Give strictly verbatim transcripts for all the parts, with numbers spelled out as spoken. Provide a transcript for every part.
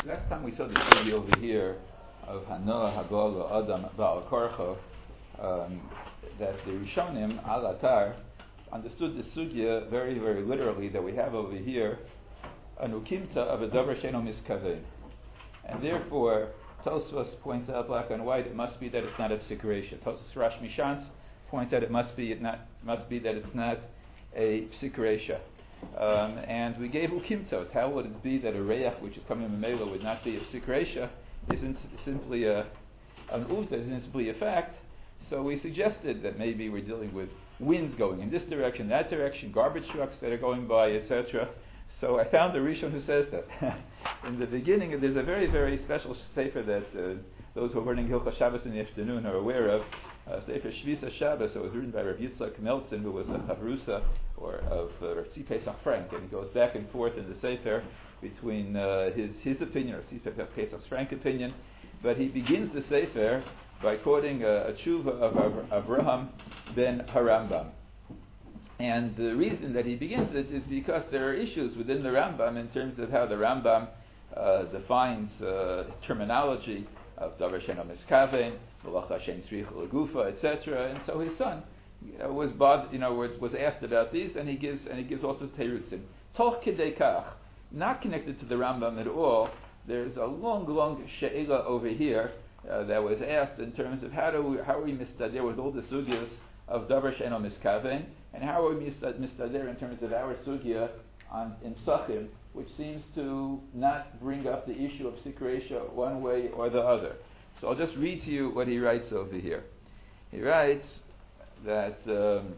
last time we saw the study over here of Hanoah, Hagol, Adam, Baal Korcho, um, that the Rishonim, Al Atar, understood the sugya very, very literally, that we have over here an ukimta of a davar she'eino miskaven. And therefore, Tosfos points out black and white, it must be that it's not a psik reisha. Tosfos Rash Mishans points out it must be it not must be that it's not a psik reisha. Um, and we gave ukimtot. How would it be that a reach which is coming from Mela would not be a psik reisha? Isn't simply a an uvda, isn't simply a fact. So we suggested that maybe we're dealing with winds going in this direction, that direction, garbage trucks that are going by, et cetera. So I found the Rishon who says that. In the beginning, there's a very, very special sefer that uh, those who are learning Hilchos Shabbos in the afternoon are aware of. Uh, sefer Shvisa Shabbos. It was written by Rav Yitzchak Meltzin, who was a chavrusa or of uh, Rav Tzvi Pesach Frank, and he goes back and forth in the sefer between uh, his his opinion or Tzvi Pesach Frank opinion. But he begins the sefer by quoting a, a tshuva of Av- Avraham ben Harambam. And the reason that he begins it is because there are issues within the Rambam in terms of how the Rambam uh, defines uh, terminology of davar she'eino miskaven, malacha she'ein tzricha legufa, et cetera. And so his son you know, was bod- you know, was, was asked about these, and he gives and he gives also teirutzim. Toch kidei kach, not connected to the Rambam at all. There's a long, long she'ela over here uh, that was asked in terms of how do we, how are we mistader with all the sugyas of davar she'eino miskaven, and how are we mistader in terms of our sugya on in Psachim, which seems to not bring up the issue of psik reisha one way or the other. So I'll just read to you what he writes over here. He writes that um,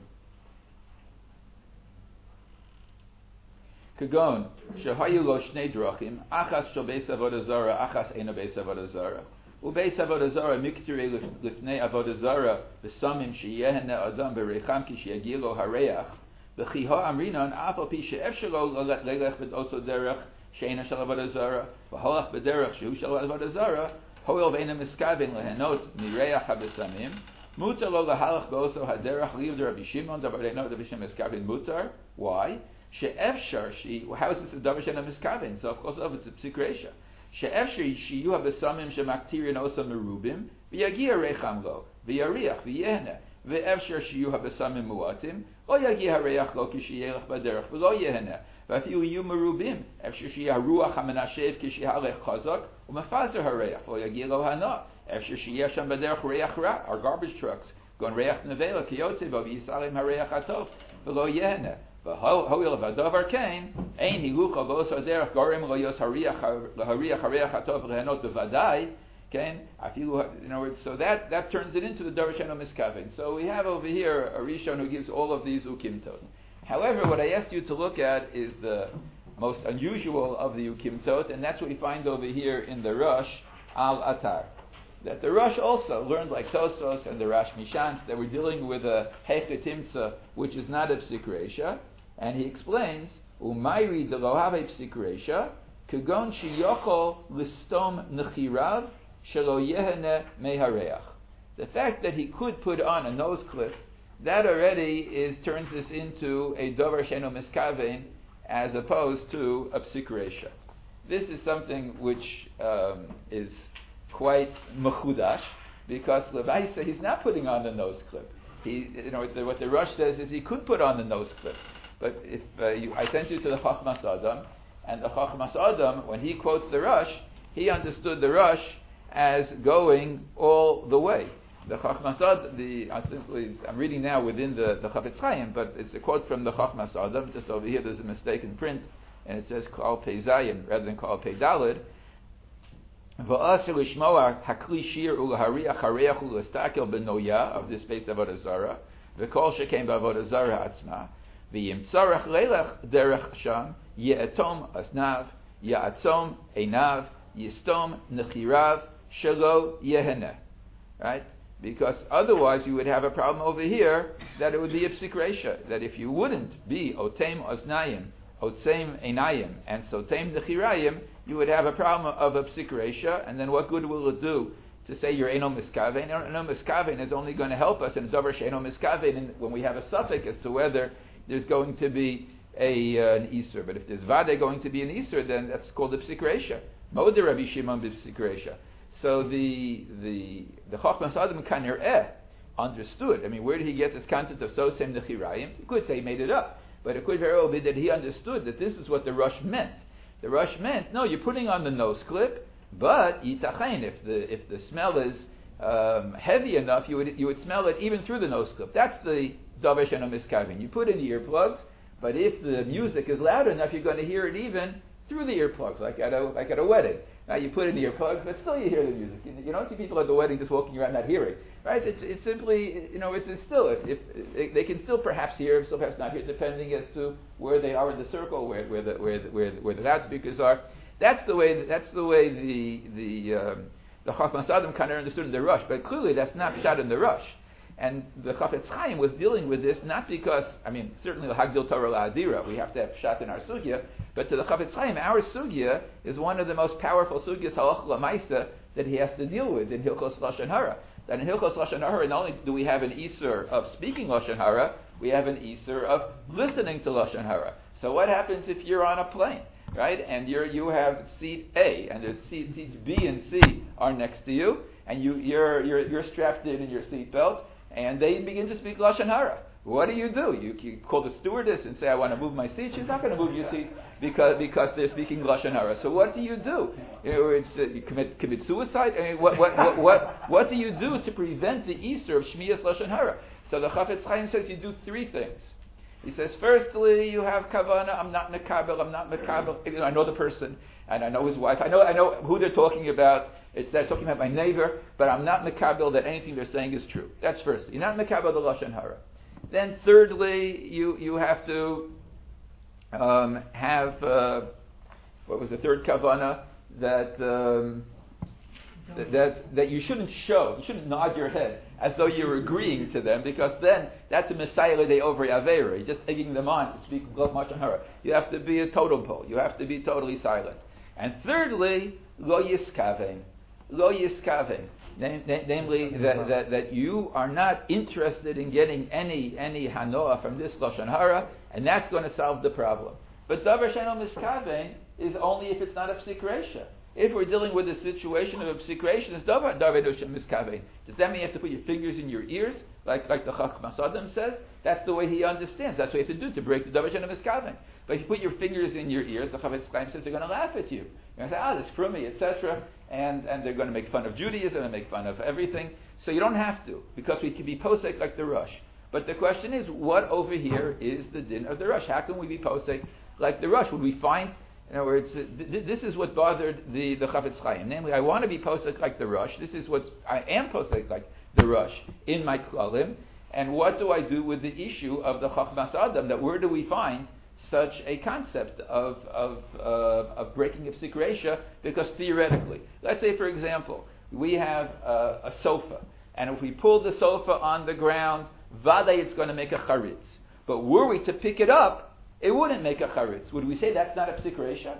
Kagon shehayu lo shnei drachim achas shel beis avodah zara achas eino beis avodah zara. Ubeis avodah zara miktirei lifnei avodah zara v'samim sheyehene adam berecham ki sheyagiel lo hareach v'chiha amrinon af al pi she'efshar lo lelech b'oso derech she'eina shel avodah zara v'holach b'derech shehu shel avodah zara hoil v'eina miskaven lehenot mireach habesamim mutar lo lahalach b'oso haderech liv Rabbi Shimon davar eino Rabbi Shimon miskaven mutar. Why? She'efshar she how is this a davar she'eino miskaven? So of course of it's a psik reisha. She'efshar she have besamim shemaktirin osa merubim v'yagia recham lo v'yariach v'yehne v'efshar she have besamim muatim lo yagia reach lo kishiyelach baderech v'lo yehne v'afilu yu merubim efshar she haruach hamenashev kishihalech chazak u'mefazer hareach lo yagia lo hana efshar she yesham baderech reach ra our garbage trucks gon reach nevela kiyotze v'yisalim hareach atov v'lo yehne. However, Vadavar Kain, Ein Hilucha Bosa Derech Gorim Lo Yos Hariach Hariach Hariach Hatov Lehenot Bevadai. Kain, Afilu. In other words, so that that turns it into the davar she'eino miskaven. So we have over here a Rishon who gives all of these ukimtot. However, what I asked you to look at is the most unusual of the ukimtot, and that's what we find over here in the Rosh Al Atar. That the Rosh also learned like Tosos and the Rash Mishans that we're dealing with a Hechet Timtza, which is not a psik reisha. And he explains, Umayri de lo have psik reisha, kagon sheyochol listom nechirav shelo yehene mehareach. The fact that he could put on a nose clip, that already is turns this into a davar she'eino miskaven as opposed to a psik reisha. This is something which um, is quite mechudash, because Levaisa he's not putting on the nose clip. He, you know, the, what the Rosh says is he could put on the nose clip. But if uh, you, I sent you to the Chachmas Adam, and the Chachmas Adam, when he quotes the Rosh, he understood the Rosh as going all the way. The Chachmas Adam, the I'm, simply, I'm reading now within the, the Chafetz Chaim, but it's a quote from the Chachmas Adam. Just over here, there's a mistake in print, and it says Kal Pei Zayin rather than Kal Pei Dalid. V'asher lishmoa hakli shir ulahariach hareach ulastakel benoya of this space avodah zara. V'kol shekain b'avodah zara atzma. V'yim tzarech leilach derech sham ye'atom asnav ye'atzom einav yistom nechirav shelo yehene. Right? Because otherwise you would have a problem over here that it would be a psik reisha. That if you wouldn't be otem osnayim, otzem einayim, and sotem nechirayim, you would have a problem of a psik reisha, and then what good will it do to say you're eino miskaven? Eino miskaven is only going to help us in a davar she'eino miskaven when we have a suffix as to whether there's going to be a uh, an isur. But if there's vade going to be an isur, then that's called a psik reisha. Moder Rabbi Shimon b'psikresha. So the the the Chachmas Adam Kanereh understood. I mean, where did he get this concept of Sosem Nechirayim? You could say he made it up, but it could very well be that he understood that this is what the rush meant. The rush meant, no, you're putting on the nose clip, but Yitachain, if the if the smell is um, heavy enough, you would you would smell it even through the nose clip. That's the Davar She'eino Miskavin. You put in the earplugs, but if the music is loud enough, you're going to hear it even through the earplugs, like at a like at a wedding. Now you put in the earplugs, but still you hear the music. You, you don't see people at the wedding just walking around not hearing, right? It's, it's simply, you know, it's, it's still, if, if, if they can still perhaps hear, still perhaps not hear, depending as to where they are in the circle, where where the where the, where, the, where the loudspeakers are. That's the way. That's the way the the um, the Chachmas Adam kind of understood in the rush, but clearly that's not shot in the rush. And the Chafetz Chaim was dealing with this not because, I mean, certainly the Hagdil Torah La'adira, we have to have Pshat in our sugya, but to the Chafetz Chaim, our sugya is one of the most powerful sugyas halach lamaisa that he has to deal with in Hilchos Lashon Hara. That in Hilchos Lashon Hara, not only do we have an Isur of speaking Lashon Hara, we have an Isur of listening to Lashon Hara. So what happens if you're on a plane, right, and you're you have seat A, and there's seat, seats B and C are next to you, and you, you're, you're, you're strapped in in your seatbelt, and they begin to speak Lashon Hara. What do you do? You, you call the stewardess and say, I want to move my seat. She's not going to move your seat because because they're speaking Lashon Hara. So what do you do? You, know, it's, uh, you commit commit suicide? I mean, what, what, what, what, what do you do to prevent the Easter of Shmiyas Lashon Hara? So the Chafetz Chaim says you do three things. He says, firstly, you have kavana, I'm not mekabel, I'm not mekabel. You know, I know the person, and I know his wife. I know I know who they're talking about. It's they're talking about my neighbor, but I'm not mekabel that anything they're saying is true. That's firstly. You're not mekabel the Lashon Hara. Then thirdly, you, you have to um, have, uh, what was the third kavana? That, um, that, that that you shouldn't show, you shouldn't nod your head as though you're agreeing to them, because then that's a Messiah de over Avera, just egging them on to speak Lashon Hara. You have to be a totem pole. You have to be totally silent. And thirdly, lo yiskavein. Lo yiskavein. Namely, that, that, that you are not interested in getting any any hanoah from this Lashon Hara, and that's going to solve the problem. But Davar She'eino Miskavein is only if it's not a Psik Reisha. If we're dealing with a situation of a Psik Reisha, it's Davar She'eino Miskavein. Does that mean you have to put your fingers in your ears, like like the Chachmas Adam says? That's the way he understands. That's what you have to do to break the Davar She'eino Miskavein. But if you put your fingers in your ears, the Chafetz Chaim says they're going to laugh at you. You're going to say, ah, oh, that's crummy, et cetera. And, and they're going to make fun of Judaism and make fun of everything. So you don't have to, because we can be posek like the Rush. But the question is, what over here is the din of the Rush? How can we be posek like the Rush? Would we find, in other words, th- this is what bothered the, the Chafetz Chaim. Namely, I want to be posek like the Rush. This is what I am posek like the Rush in my klalim. And what do I do with the issue of the Chachmas Adam? That where do we find such a concept of of, uh, of breaking of Psik Reisha? Because theoretically, let's say for example, we have uh, a sofa, and if we pull the sofa on the ground, vade it's going to make a charitz. But were we to pick it up, it wouldn't make a charitz. Would we say that's not a Psik Reisha?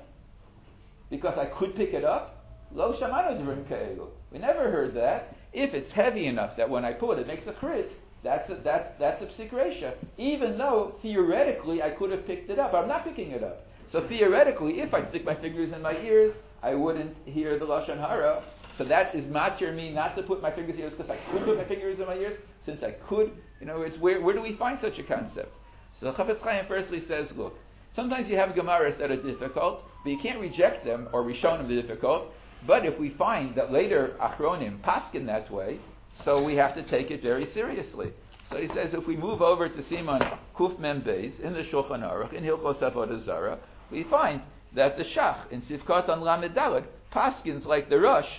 Because I could pick it up? Lo shamanu d'varim ka'elu. We never heard that. If it's heavy enough that when I pull it, it makes a charitz, That's a, that's that's a Psik Reisha, even though theoretically I could have picked it up. I'm not picking it up. So theoretically, if I stick my fingers in my ears, I wouldn't hear the Lashon Hara. So that is matir me not to put my fingers in my ears, because I could put my fingers in my ears, since I could. You know, it's where where do we find such a concept? So Chafetz Chaim firstly says, look, sometimes you have Gemaras that are difficult, but you can't reject them or Rishonim the difficult. But if we find that later Achronim paskin that way, so we have to take it very seriously. So he says, if we move over to Siman Kuf Mem Beis in the Shulchan Aruch in Hilchos Avodah Zarah, we find that the Shach in Sivkot on Lamed Daled paskins like the Rosh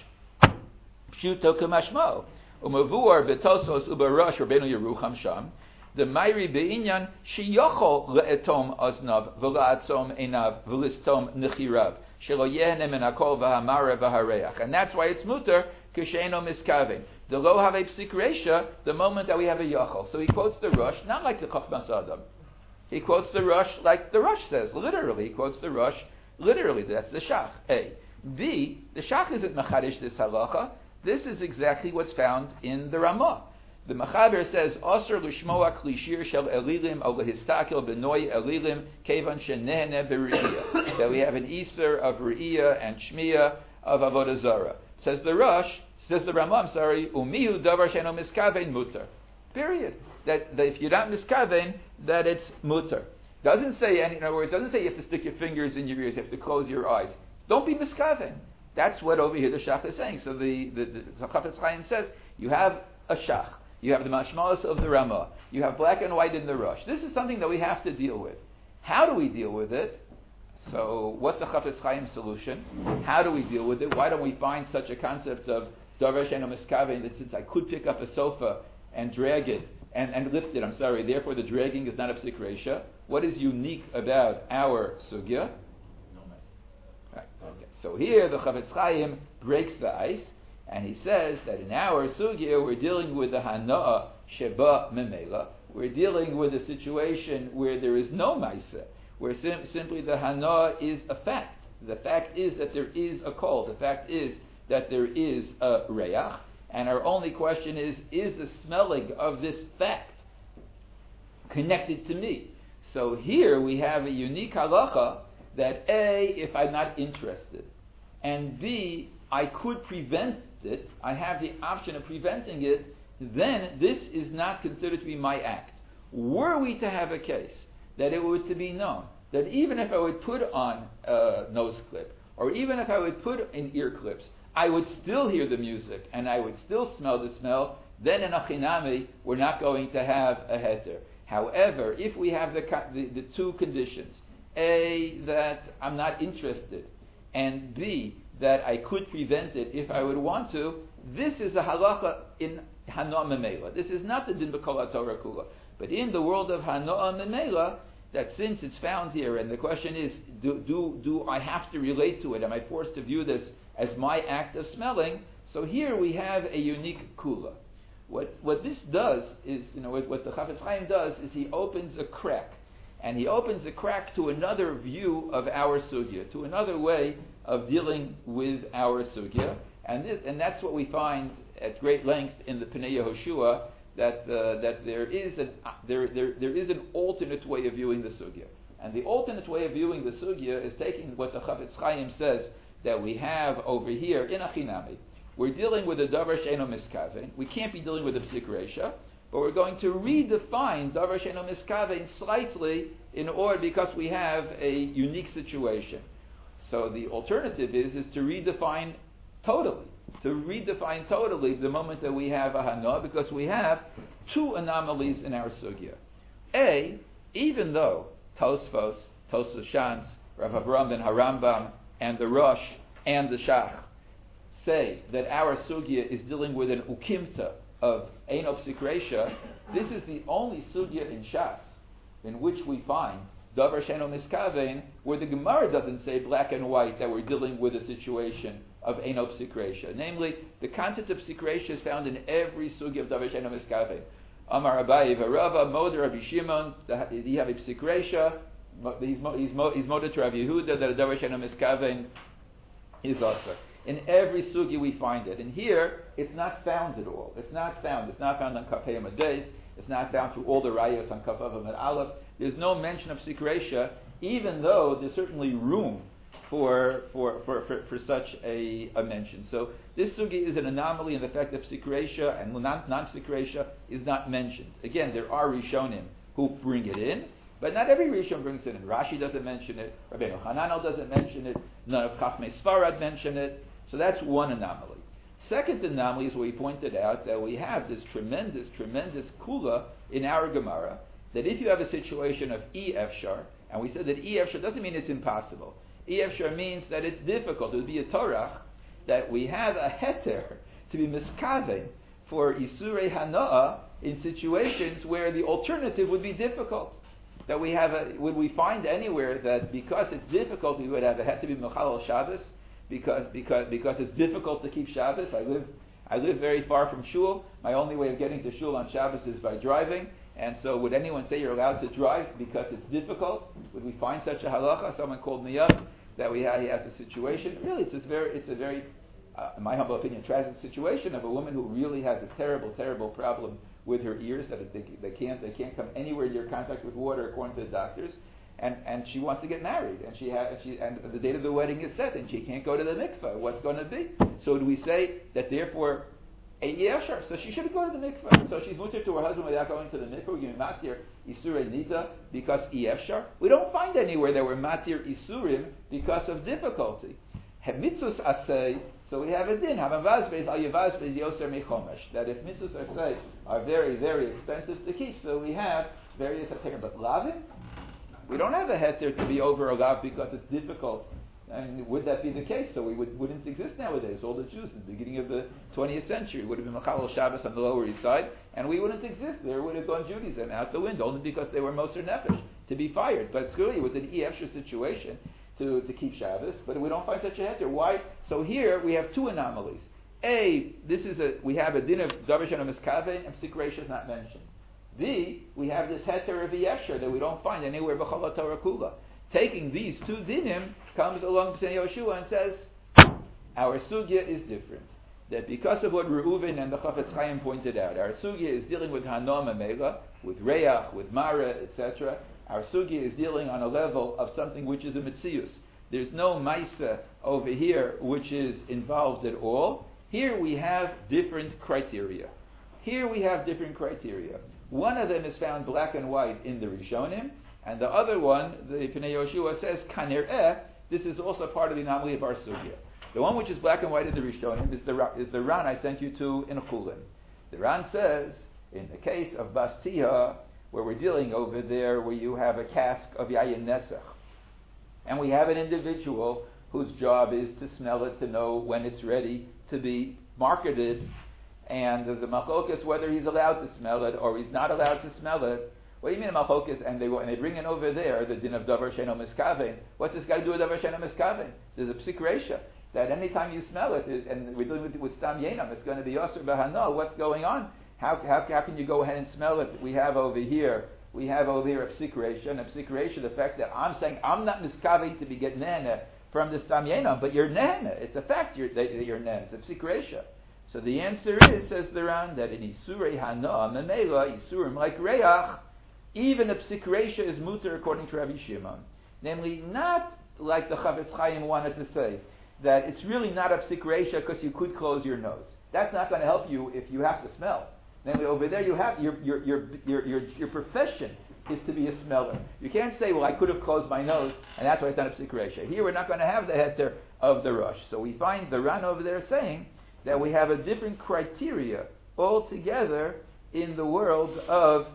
Pshuto Kamashmo Umavuar Betosos Uba Rosh Rabbeinu Yerucham Sham the Mayri Beinyan Shiyochol Leetom Oznav V'La'atzom Einav V'Listom Nechirav Shelo Yehne Min Hakol V'Hamara V'Hareach, and that's why it's muter Kisheino Miskavein. The lo have a Psik Reisha the moment that we have a yachol. So he quotes the Rush, not like the Chachmas Adam. He quotes the Rush like the Rush says, literally. He quotes the Rush literally. That's the Shach. A. B. The Shach isn't machadish this halacha. This is exactly what's found in the Ramah. The Machaber says, Osir l'shmoa klishir shel elilim al lehistakel b'noi elilim kevan shenehne b're'iyah. That we have an Easter of re'iyah and shmiya of avodah zarah. Says the Rosh, says the Ramah, I'm sorry, umihu davar sheno miskavein mutar. Period. That, that if you're not miskavein, that it's mutar. Doesn't say any, in other words, doesn't say you have to stick your fingers in your ears, you have to close your eyes. Don't be miskavein. That's what over here the Shach is saying. So the, the, the, the Chafetz Chaim says, you have a Shach. You have the mashmalos of the Ramah. You have black and white in the Rosh. This is something that we have to deal with. How do we deal with it? So what's the Chafetz Chaim solution? How do we deal with it? Why don't we find such a concept of Davar She'eino Miskavein, that since I could pick up a sofa and drag it, and, and lift it, I'm sorry, therefore the dragging is not a psik reisha. What is unique about our sugya? No mess. Right. Okay. So here the Chafetz Chaim breaks the ice, and he says that in our sugya we're dealing with the hana'ah sheba memela. We're dealing with a situation where there is no ma'aseh, where sim- simply the hana'ah is a fact. The fact is that there is a kol. The fact is that there is a reach. And our only question is, is the smelling of this fact connected to me? So here we have a unique halacha that A, if I'm not interested, and B, I could prevent it, I have the option of preventing it, then this is not considered to be my act. Were we to have a case that it were to be known that even if I would put on a nose clip, or even if I would put in ear clips, I would still hear the music and I would still smell the smell, then in Achinami we're not going to have a heter. However, if we have the, the, the two conditions, A, that I'm not interested, and B, that I could prevent it if I would want to, this is a halacha in Hanoah Memela. This is not the din b'kol HaTorah Kula. But in the world of Hanoah Memela, that since it's found here, and the question is, do, do, do I have to relate to it? Am I forced to view this as my act of smelling? So here we have a unique kula. What what this does is, you know, what, what the Chafetz Chaim does is he opens a crack. And he opens a crack to another view of our sugya, to another way of dealing with our sugya. And this, and that's what we find at great length in the Pnei Yehoshua, that uh, that there is an there, there there is an alternate way of viewing the sugya. And the alternate way of viewing the sugya is taking what the Chafetz Chaim says that we have over here in Achinami. We're dealing with a davar she'eino miskavein. We can't be dealing with a psik reisha, but we're going to redefine davar she'eino miskavein slightly in order, because we have a unique situation. So the alternative is is to redefine totally, to redefine totally the moment that we have a hana, because we have two anomalies in our sugya. A, even though Tosfos, Tosfos Shans, Rav Avraham ben Harambam, and the Rosh and the Shach say that our sugya is dealing with an ukimta of Eino Psik Reisha, this is the only sugya in Shas in which we find Davar She'eino Miskavein, where the Gemara doesn't say black and white that we're dealing with a situation of Eino Psik Reisha. Namely, the concept of Psik Reisha is found in every sugya of Davar She'eino Miskavein. Amar Abaye Varava, Moder Rabbi Shimon, you have a Psik Reisha, he's, he's, he's Moder to Rabbi Yehuda, that a Davar She'eino Miskavein is also. In every sugi we find it. And here, it's not found at all. It's not found. It's not found on Kaf Hei Amades. It's not found through all the rayos on Kaf Av Amud Aleph. There's no mention of Psik Reisha, even though there's certainly room for for, for, for, for such a, a mention. So this sugi is an anomaly in the fact that Psik Reisha and non-Psik Reisha is not mentioned. Again, there are Rishonim who bring it in, but not every Rishon brings it in. Rashi doesn't mention it. Rabbeinu Hananel doesn't mention it. None of Chachmei Sfarad mention it. So that's one anomaly. Second anomaly is where we pointed out that we have this tremendous, tremendous kula in our Gemara, that if you have a situation of E Efshar, and we said that E Efshar doesn't mean it's impossible. E Efshar means that it's difficult. It would be a Torah that we have a heter to be miskaven for Isurei Hanoah in situations where the alternative would be difficult. That we have a, would we find anywhere that because it's difficult we would have a heter to be Mechal Shabbos? Because because because it's difficult to keep Shabbos. I live I live very far from shul. My only way of getting to shul on Shabbos is by driving. And so, would anyone say you're allowed to drive because it's difficult? Would we find such a halacha? Someone called me up that we have, he has a situation. Really, it's a very it's a very, uh, in my humble opinion, tragic situation of a woman who really has a terrible, terrible problem with her ears, that they, they can't they can't come anywhere near contact with water according to the doctors, and, and she wants to get married, and she ha- and she and the date of the wedding is set, and she can't go to the mikveh. What's going to be? So do we say that therefore, Ein Yeshar, so she shouldn't go to the mikveh? So she's mutter to her husband without going to the mikveh. We're giving matir isurei nida because Yeshar. We don't find anywhere that we're matir isurim because of difficulty. Mitzvos asay. So we have a din, Havavazbeis al Yavazbeis Yoser Mechomesh, that if mitzvahs are say are very, very expensive to keep, so we have various heter. But lavim, we don't have a heter to be over a lav because it's difficult. And would that be the case? So we would, wouldn't exist nowadays. All the Jews in the beginning of the twentieth century would have been Machal Shabbos on the Lower East Side, and we wouldn't exist. There would have gone Judaism out the window, only because they were Moser Nefesh, to be fired. But clearly it was an E F situation to, to keep Shabbos, but we don't find such a heter. Why? So here we have two anomalies. A, this is a, we have a din of Davar She'eino Miskaven, and Psik Reisha is not mentioned. B, we have this heter of Yesher that we don't find anywhere B'chol Torah Kula. Taking these two dinim comes along to Yoshua and says, our sugya is different. That because of what Reuven and the Chafetz Chaim pointed out, our sugya is dealing with Hana Mamela, with Reach, with Mara, et cetera. Our sugya is dealing on a level of something which is a mitzius. There's no maisa over here which is involved at all. Here we have different criteria. Here we have different criteria. One of them is found black and white in the Rishonim, and the other one, the Pnei Yoshua says, Kanir'eh, this is also part of the anomaly of our sugya. The one which is black and white in the Rishonim is the, is the Ran I sent you to in Chulin. The Ran says, in the case of Bastia, where we're dealing over there, where you have a cask of Yayin Nesach, and we have an individual whose job is to smell it, to know when it's ready to be marketed, and there's a machlokas whether he's allowed to smell it or he's not allowed to smell it. What do you mean a machlokas? And they and they bring in over there the din of Davar She'eino Miskaven. What's this guy do with Davar She'eino Miskaven? There's a Psik Reisha that anytime you smell it, and we're dealing with, with Stam Yenam, it's going to be Yosser B'Hano. What's going on? How, how how can you go ahead and smell it? We have over here, we have over here a Psik Reisha, and a Psik Reisha, the fact that I'm saying I'm not Miskaven to be get nehna from the Stam Yenam, but you're nehna. It's a fact you're, that you're nehna. It's a Psik Reisha. So the answer is, says the Ran, that in Isurei Hana, Memela, Isurim like Reach, even a Psik Reisha is muter according to Rabbi Shimon. Namely, not like the Chafetz Chaim wanted to say, that it's really not a Psik Reisha because you could close your nose. That's not going to help you if you have to smell. Namely, over there you have, your, your, your, your, your, your profession is to be a smeller. You can't say, well, I could have closed my nose, and that's why it's not a Psik Reisha. Here we're not going to have the heter of the Rosh. So we find the Ran over there saying that we have a different criteria altogether in the world of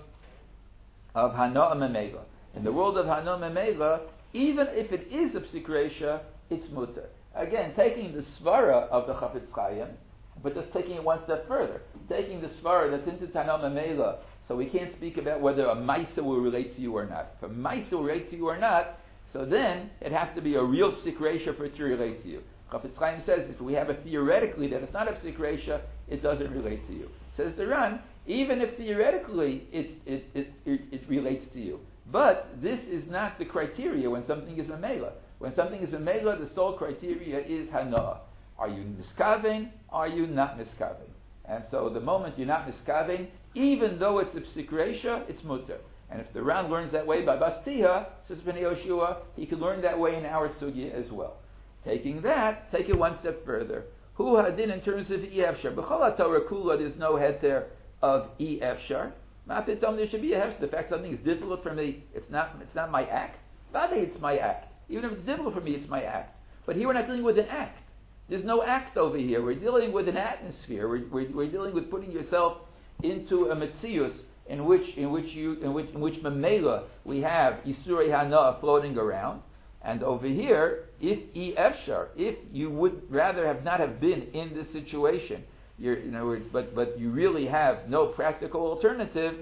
of Hana Memela. In the world of Hana Memela, even if it is a Psik Reisha, it's mutter. Again, taking the svara of the Chafetz Chaim, but just taking it one step further. Taking the svara that's into Hana Memela, so we can't speak about whether a Maisa will relate to you or not. If a Maisa will relate to you or not, so then it has to be a real Psik Reisha for it to relate to you. Chafetz Chaim says if we have a theoretically that it's not a Psik Reisha, it doesn't relate to you. Says the Ran, even if theoretically it, it, it, it, it relates to you. But this is not the criteria when something is Memela. When something is Memela, the sole criteria is Hana. Are you Miskaven? Are you not Miskaven? And so the moment you're not Miskaven, even though it's a Psik Reisha, it's mutter. And if the Ran learns that way by Bastia, says Pnei Yoshua, he can learn that way in our sugya as well. Taking that, take it one step further. Hu hadin in terms of Efshar. B'chol Torah Kula, there's no heter of Efshar. Mapitom, there should be a heter. The fact something is difficult for me, it's not it's not my act. Bade, it's my act. Even if it's difficult for me, it's my act. But here we're not dealing with an act. There's no act over here. We're dealing with an atmosphere. We're, we're, we're dealing with putting yourself into a metzius in which in which you in which in which memela we have Isurei Hana floating around. And over here, if e efshar, if you would rather have not have been in this situation, you're, in other words, but but you really have no practical alternative,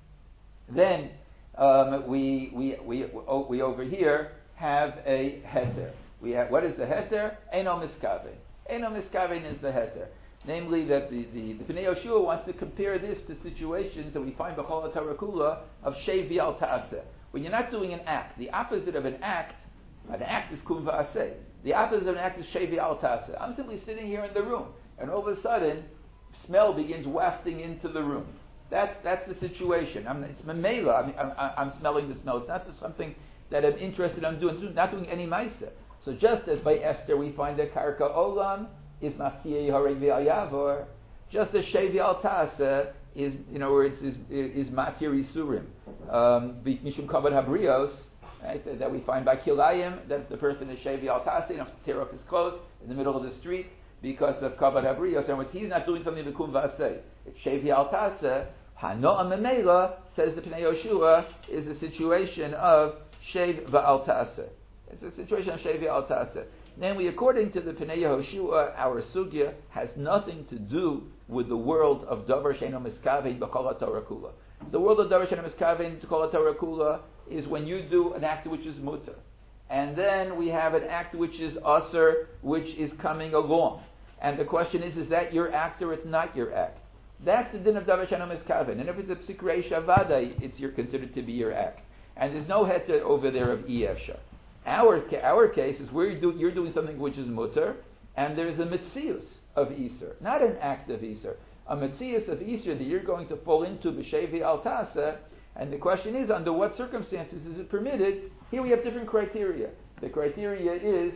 then um, we we we we over here have a heter. We have what is the heter? Eino miskaven. Eino miskaven is the heter. Namely, that the the, the Pnei Yoshua wants to compare this to situations that we find b'chol Torah Kula of shevi al ta'aseh. When you're not doing an act, the opposite of an act. An act is kum va'aseh. The opposite of an act is shevi al taseh. I'm simply sitting here in the room, and all of a sudden, smell begins wafting into the room. That's that's the situation. I'm, it's memela. I'm, I'm, I'm smelling the smell. It's not just something that I'm interested in doing. It's not doing any ma'isa. So just as by Esther we find that karka olam is mafkiyei harei v'ayavor, just as shevi al tasa is, you know, where it's is, is matir isurim, um, mishum kavod habrios, right? That, that we find by kilayim. That's the person is shevi al tasa, you know, to tear off his clothes in the middle of the street because of kavod habrios. And he's not doing something b'kum v'aseh. It's shevi al tasa. Hanoa memela, says the Pnei Yoshua, is a situation of shev v'al tasa. It's a situation of shev v'al tasa. Namely, according to the Pnei Yehoshua, our sugya has nothing to do with the world of davar she'eino miskavein b'chol haTorah kula. The world of davar she'eino miskavein b'chol haTorah kula is when you do an act which is mutter, and then we have an act which is aser, which is coming along. And the question is, is that your act or it's not your act? That's the din of davar she'eino miskavein. And if it's a psik reisha vadai, it's you're considered to be your act. And there's no heter over there of iyevsha. Our our case is where you do, you're doing something which is mutter, and there's a mitzius of Easter, not an act of Easter. A mitzius of Easter that you're going to fall into b'shevi al tasa, and the question is, under what circumstances is it permitted? Here we have different criteria. The criteria is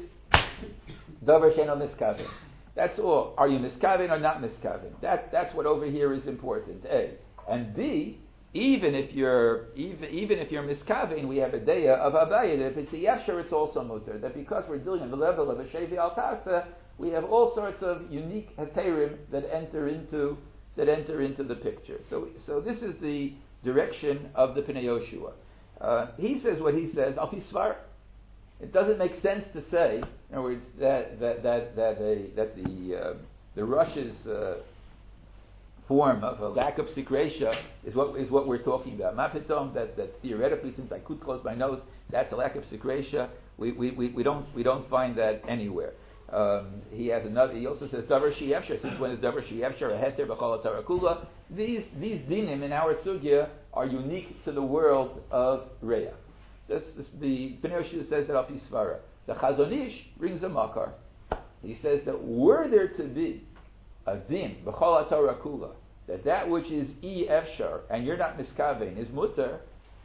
davar she'eino miskaven. That's all. Are you miskaven or not miskaven? That that's what over here is important. A and B. Even if you're even even if you're miskavein, we have a deya of abayit. If it's a yefsher, it's also mutter. That because we're dealing on the level of a shevi al tasa, we have all sorts of unique heterim that enter into that enter into the picture. So so this is the direction of the Pnei Yoshua. Uh, he says what he says. Al pi svar. It doesn't make sense to say, in other words, that that that that, they, that the uh, the Russia's uh, form of a lack of sikresha is what is what we're talking about. Mapitom, that, that theoretically, since I could close my nose, that's a lack of sikresha. We, we, we, we don't we don't find that anywhere. Um, he has another. He also says davar sheyefshar. Since when is davar sheyefshar a heter b'chol haTorah kula? These these dinim in our sugya are unique to the world of Reya. This, this, the Pnei Yoshua says that al pi svara. The Chazon Ish brings a makar. He says that were there to be a din b'chol haTorah kula, that that which is e efshar and you're not miskaven is mutter.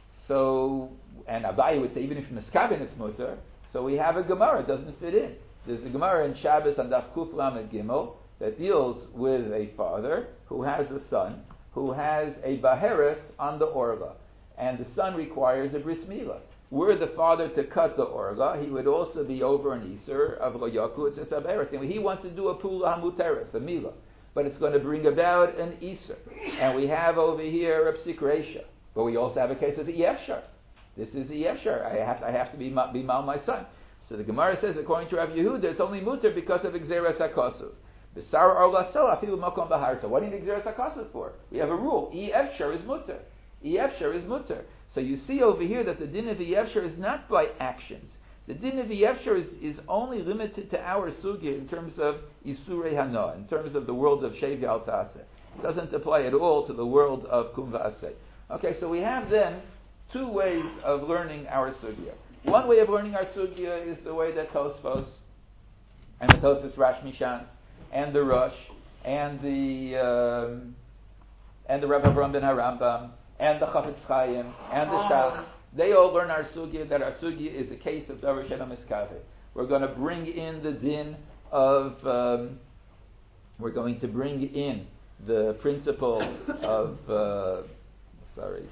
So, and Abaye would say even if you're miskaven it's mutter. So we have a Gemara, it doesn't fit in. There's a Gemara in Shabbos on Daf Kuf Lamed Gimel that deals with a father who has a son who has a baheres on the orla, and the son requires a bris milah. Were the father to cut the orla, he would also be over an iser of lo yaku. It's a saberes. He wants to do a pula hamuteres, a milah, but it's going to bring about an iser. And we have over here a psik reisha, but we also have a case of iyefshar. This is iyefshar. I have to, I have to be be mal my son. So the Gemara says, according to Rav Yehuda, it's only muter because of Gzeras HaKosov. B'sar orla sola afilu makom b'harta. What do you need Gzeras HaKosov for? We have a rule. E efshar is muter. E efshar is muter. So you see over here that the din of E efshar is not by actions. The din of E efshar is, is only limited to our sugya in terms of Isurei Hana, in terms of the world of Shevi Al Taseh. It doesn't apply at all to the world of Kum V'aseh. Okay, so we have then two ways of learning our sugya. One way of learning our sugya is the way that Tosfos and the Tosfos Rash Mishans and the Rosh and the um, and the Rebbe Avram ben Harambam and the Chafetz Chaim and the Shach, they all learn our sugya that our sugya is a case of davar she'eino miskaven. We're going to bring in the din of um, we're going to bring in the principle of uh, sorry.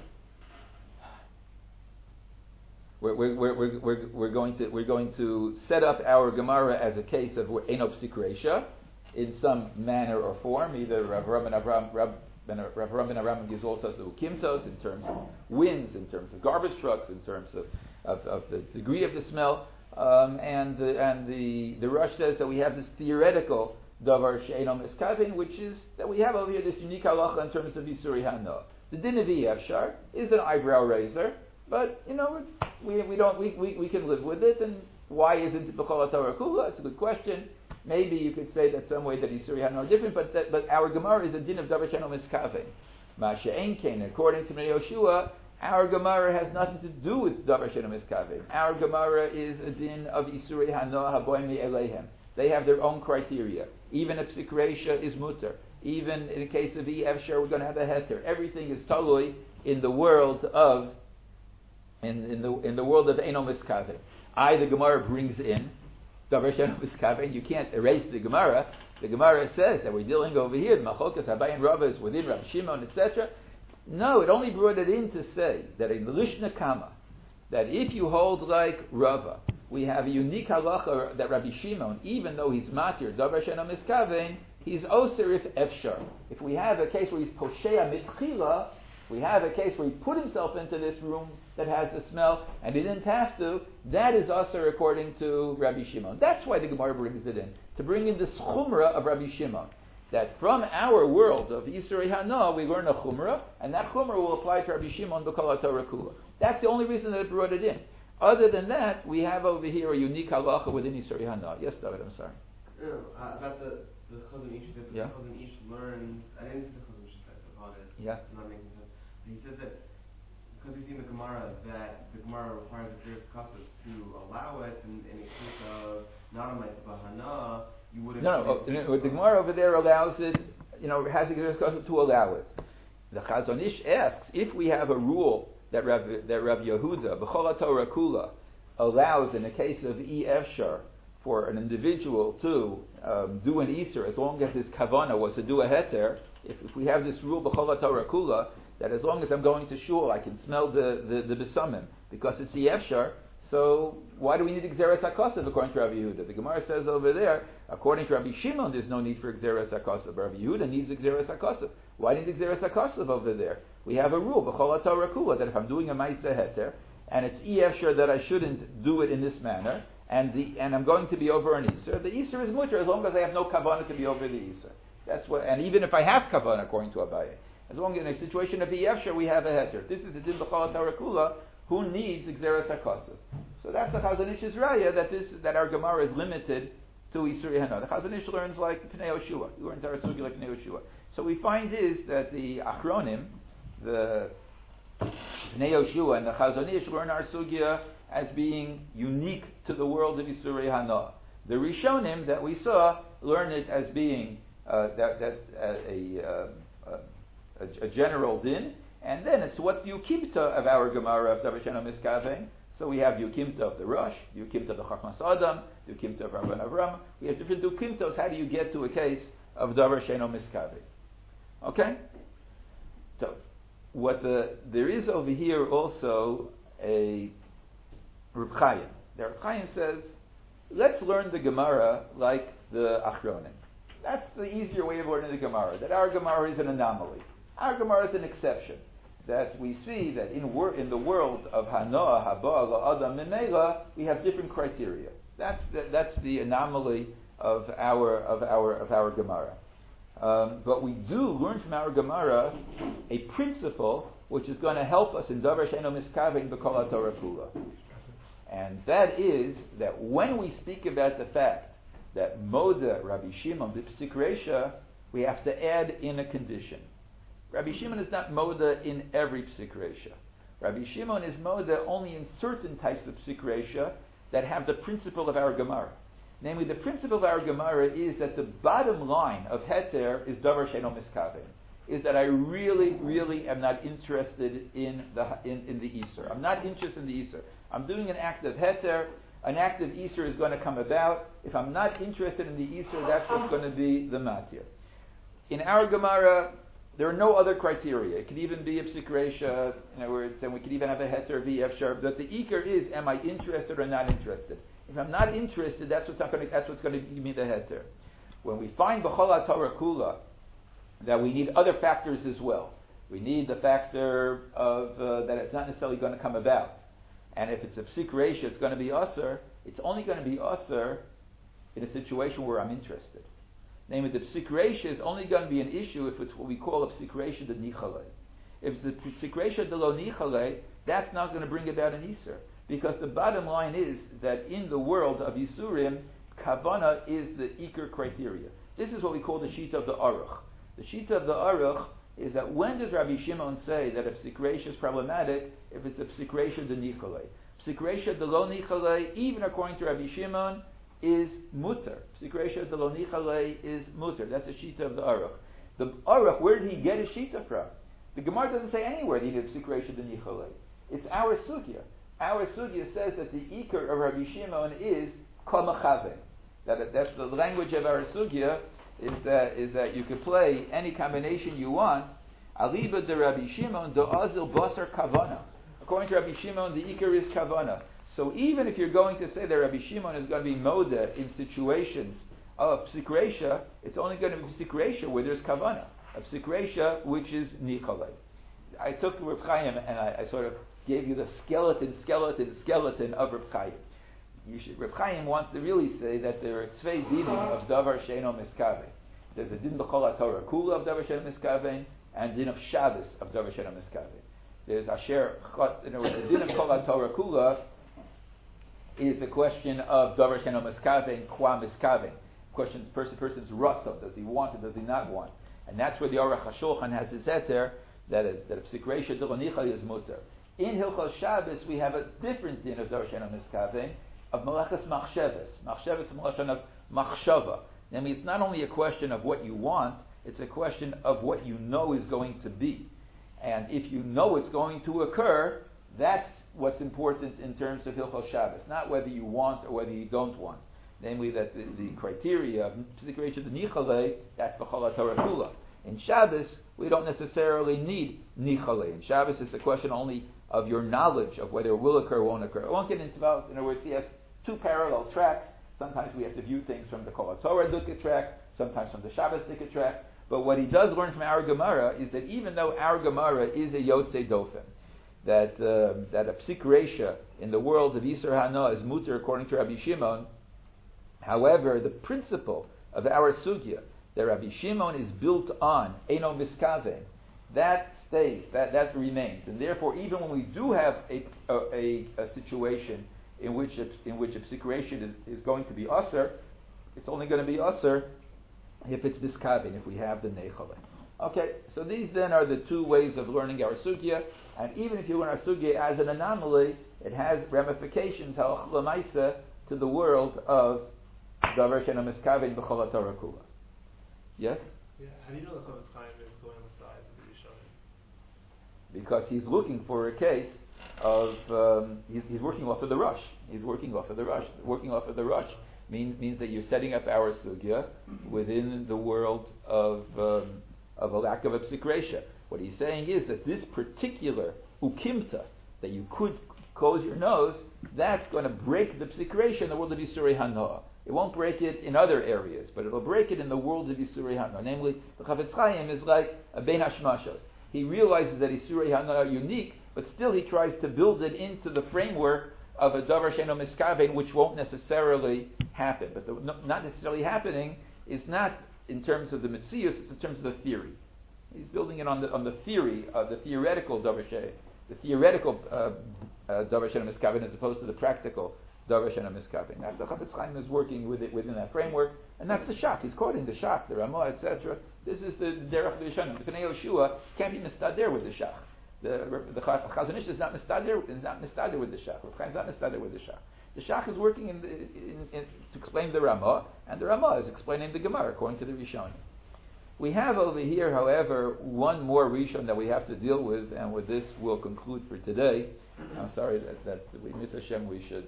We're, we're, we're, we're, we're, going to, we're going to set up our Gemara as a case of Eino Psik Reisha in some manner or form. Either Rav Rabban Avram, Rav Rabban Avram gives all sorts of ukimtos in terms of winds, in terms of garbage trucks, in terms of, of, of the degree of the smell. Um, and the, and the, the Rosh says that we have this theoretical davar she'eino miskaven, which is that we have over here this unique halacha in terms of Yisuri Hano. The din of Efshar is an eyebrow raiser. But, you know, it's, we we don't we, we, we can live with it, and why isn't it b'chol haTorah kula? It's a good question. Maybe you could say that some way that Yisuri had no different, but that, but our Gemara is a din of davar she'eino miskaven. Ma'ashe'en kein, according to Pnei Yoshua, our Gemara has nothing to do with davar she'eino miskaven. Our Gemara is a din of Yisuri hano haboim eleihem. They have their own criteria. Even if psik reisha is muter, Even in the case of E F, sure, we're going to have a heter. Everything is talui in the world of in, in the in the world of Eino Miskaveh. I, the Gemara brings in Davar She'eino Miskaveh, and you can't erase the Gemara. The Gemara says that we're dealing over here, the Machokas, Abai and Rava is within Rabbi Shimon, et cetera. No, it only brought it in to say that in the Lishna Kama, that if you hold like Rava, we have a unique halacha that Rabbi Shimon, even though he's matir, Davar She'eino Miskavein, he's oser if efshar. If we have a case where he's poshea mitchila, we have a case where he put himself into this room that has the smell, and he didn't have to, that is oser according to Rabbi Shimon. That's why the Gemara brings it in, to bring in this chumrah of Rabbi Shimon. That from our world of Yisrei Hana, we learn a chumrah, and that chumrah will apply to Rabbi Shimon b'kol HaTorah kula. That's the only reason that it brought it in. Other than that, we have over here a unique halacha within Yisrei Hana. Yes, David, I'm sorry. No, uh, about the the Chazon Ish, that the Yeah. Chazon Ish learns, I didn't see the Chazon Ish text, I apologize. Yeah. I'm not making sense. But he says that, because we see in the Gemara that the Gemara requires a Jewish Kassav to allow it, and in a case of not a Maisa Bahana, you would have... No, no, oh, the Gemara over there allows it, you know, has a Gzeres Kassav to allow it. The Chazon Ish asks, if we have a rule that Rav, that Rav Yehuda, B'chol HaTorah Kula, allows in a case of E Efshar, for an individual to um, do an Easter as long as his kavana was to do a heter, if, if we have this rule, B'chol HaTorah Kula, that as long as I'm going to shul, I can smell the, the, the besamim, because it's Yefshar, so why do we need Gzeres HaKosav according to Rabbi Yehuda? The Gemara says over there, according to Rabbi Shimon, there's no need for Gzeres HaKosav. Rabbi Yehuda needs Gzeres HaKosav. Why need Gzeres HaKosav over there? We have a rule, B'chol HaTorah Kula, that if I'm doing a Maisa Heter, and it's Yefshar that I shouldn't do it in this manner, and the and I'm going to be over an Easter, the Easter is mutter as long as I have no kavanah to be over the Easter. That's what, and even if I have kavanah, according to Abaye, as long as in a situation of Yefshar we have a heter. This is a din b'chol HaTorah Kula, who needs Gzeres HaKosav. So that's the Chazon Ish's raya that this that our Gemara is limited to Yisrei Hana. The Chazon Ish learns like Pnei Yoshua. He learns our sugi like Pnei Yoshua. So we find is that the Achronim, the Pnei Yoshua and the Chazon Ish learn our sugya as being unique to the world of Yisrei Hana. The Rishonim that we saw learn it as being uh, that, that uh, a, uh, a, a general din, and then it's what's the Yukimta of our Gemara of Davar She'eino Miskavein. So we have Yukimta of the Rosh, Yukimta of the Chachmas Adam, Yukimta of Rabban Avram. We have different Yukimtos. How do you get to a case of Davar She'eino Miskavein? Okay? So, what the there is over here also a Reb Chaim. The Reb Chaim says, let's learn the Gemara like the Achronim. That's the easier way of learning the Gemara, that our Gemara is an anomaly. Our Gemara is an exception. That we see that in, wor- in the world of Hanoah, Haba, La'adam, Memela, we have different criteria. That's the, that's the anomaly of our of our of our Gemara. Um, but we do learn from our Gemara a principle which is going to help us in Davar She'eino Miskavein b'kol HaTorah Kula. And that is that when we speak about the fact that Moda, Rabbi Shimon, B'Psik Reisha, we have to add in a condition. Rabbi Shimon is not Moda in every Psik Reisha. Rabbi Shimon is Moda only in certain types of Psik Reisha that have the principle of our Gemara. Namely, the principle of our Gemara is that the bottom line of Heter is Davar She'eino Miskavein. Is that I really, really am not interested in the in, in the Easter. I'm not interested in the Easter. I'm doing an act of Heter. An act of Easter is going to come about. If I'm not interested in the Easter, that's what's going to be the matir. In our Gemara, there are no other criteria. It could even be a Psik Reisha, in other words, and we could even have a Heter V'Ef Shar. But the Iker is, am I interested or not interested? If I'm not interested, that's what's not going to, that's what's going to give me the Heter. When we find B'chol HaTorah Kula that we need other factors as well. We need the factor of uh, that it's not necessarily going to come about. And if it's a Psik Reisha, it's going to be Asr. It's only going to be Asr in a situation where I'm interested. Namely, the Psik Reisha is only going to be an issue if it's what we call a Psik Reisha de Nichalei. If it's a Psik Reisha de Lo Nichalei, that's not going to bring about an Isur. Because the bottom line is that in the world of Yisurim, Kavana is the Iker criteria. This is what we call the Shita of the Aruch. The Shita of the Aruch is that when does Rabbi Shimon say that a Psik Reisha is problematic if it's a Psik Reisha de Nichalei? Psik Reisha de Lo Nichalei, even according to Rabbi Shimon, is mutter. Psik Reisha de Lo Nichalei is mutter. That's the Shita of the Aruch. The Aruch, where did he get his shita from? The Gemara doesn't say anywhere that he needs Psikreisha the Nichalei. It's our sugya. Our sugya says that the ikar of Rabbi Shimon is kol machaven. That that's the language of our sugya is that is that you could play any combination you want. Aliba de Rabbi Shimon do azil basar kavana. According to Rabbi Shimon, the ikar is kavana. So even if you're going to say that Rabbi Shimon is going to be moda in situations of psikreisha, it's only going to be psikreisha where there's kavana. A psikreisha which is nichalei. I took Reb Chaim and I, I sort of gave you the skeleton, skeleton, skeleton of Reb Chaim. You should, Reb Chaim wants to really say that there are tzvei dinim of davar sheino miskaven. There's a din b'chol haTorah kula of davar sheino miskaven and din of Shabbos of davar sheino miskaven. There's asher, in other words, the din of kol haTorah kula is the question of davar sheino miskaven qua miskaven. Questions person person's ratzon, does he want it, does he not want? And that's where the Aruch HaShulchan has his eter that a, that a psikreisha d'lonichal is mutter. In Hilchos Shabbos we have a different din of davar sheino miskaven of malachas machshavas. Machshavas is a malachas of machshava. Namely, it's not only a question of what you want, it's a question of what you know is going to be. And if you know it's going to occur, that's what's important in terms of Hilchos Shabbos. Not whether you want or whether you don't want. Namely, that the, the criteria of psikreisha the nichalei, that's b'chol haTorah kula. In Shabbos, we don't necessarily need nichalei. In Shabbos, it's a question only of your knowledge of whether it will occur or won't occur. I won't get into that. In other words, he has two parallel tracks. Sometimes we have to view things from the Kol HaTorah Dukha track, sometimes from the Shabbos Dukha track. But what he does learn from our Gemara is that even though our Gemara is a Yotzei Dofen, that um, that a psikreisha in the world of Yisur Hana is muter according to Rabbi Shimon, however, the principle of our sugya that Rabbi Shimon is built on Eino Miskaven, that stays, that, that remains. And therefore, even when we do have a, a, a situation in which a, in which a psikreisha is, is going to be usher, it's only going to be usher if it's miskaven, if we have the nechaleh. Okay, so these then are the two ways of learning our sugya, and even if you learn our sugya as an anomaly, it has ramifications halach l'maisa to the world of davar sheino miskaven b'chol haTorah kula. Yes? Yeah, how do you know the Chofetz Chaim is going on the side of the Rishonim? Because he's looking for a case of um, he's, he's working off of the rush. He's working off of the rush. Working off of the rush means means that you're setting up our sugya within the world of um, of a lack of a psikreisha. What he's saying is that this particular ukimta that you could close your nose, that's going to break the psikreisha in the world of Yisurei Hanoah. It won't break it in other areas, but it'll break it in the world of Yisurei Hanoah. Namely, the Chofetz Chaim is like a bein hashmashos. He realizes that Yisurei Hanoah are unique, but still he tries to build it into the framework of a davar sheino miskaven, which won't necessarily happen. But the no, not necessarily happening is not in terms of the mitzius; it's in terms of the theory. He's building it on the on the theory of the theoretical davar sheino, the theoretical uh, uh, davar sheino miskaven, as opposed to the practical davar sheino miskaven. Now, the Chofetz Chaim is working with it within that framework, and that's the shach. He's quoting the shach, the Ramah, et cetera. This is the derech of the Rishonim. The Pnei Yoshua can't be mistader with the shach. The the Chazon Ish is not mistader is not mistader with the shach. Reb Chaim is not mistader with the shach. The shach is working in, the, in, in, to explain the Ramah, and the Ramah is explaining the Gemara according to the Rishonim. We have over here, however, one more Rishon that we have to deal with, and with this we'll conclude for today. I'm sorry that, that we, Mitzvah Hashem, we should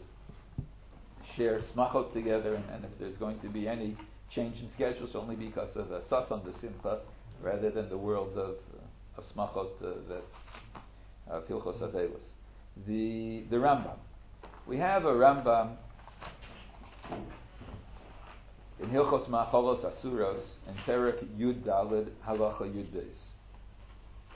share smachot together, and, and if there's going to be any change in schedule, it's only because of the sasan the simcha, rather than the world of, uh, of smachot uh, that of Hilchos Avelos. The the Rambam. We have a Rambam in Hilchos Ma'acholos Asuros in Perek Yud Daled Halacha Yud Beis.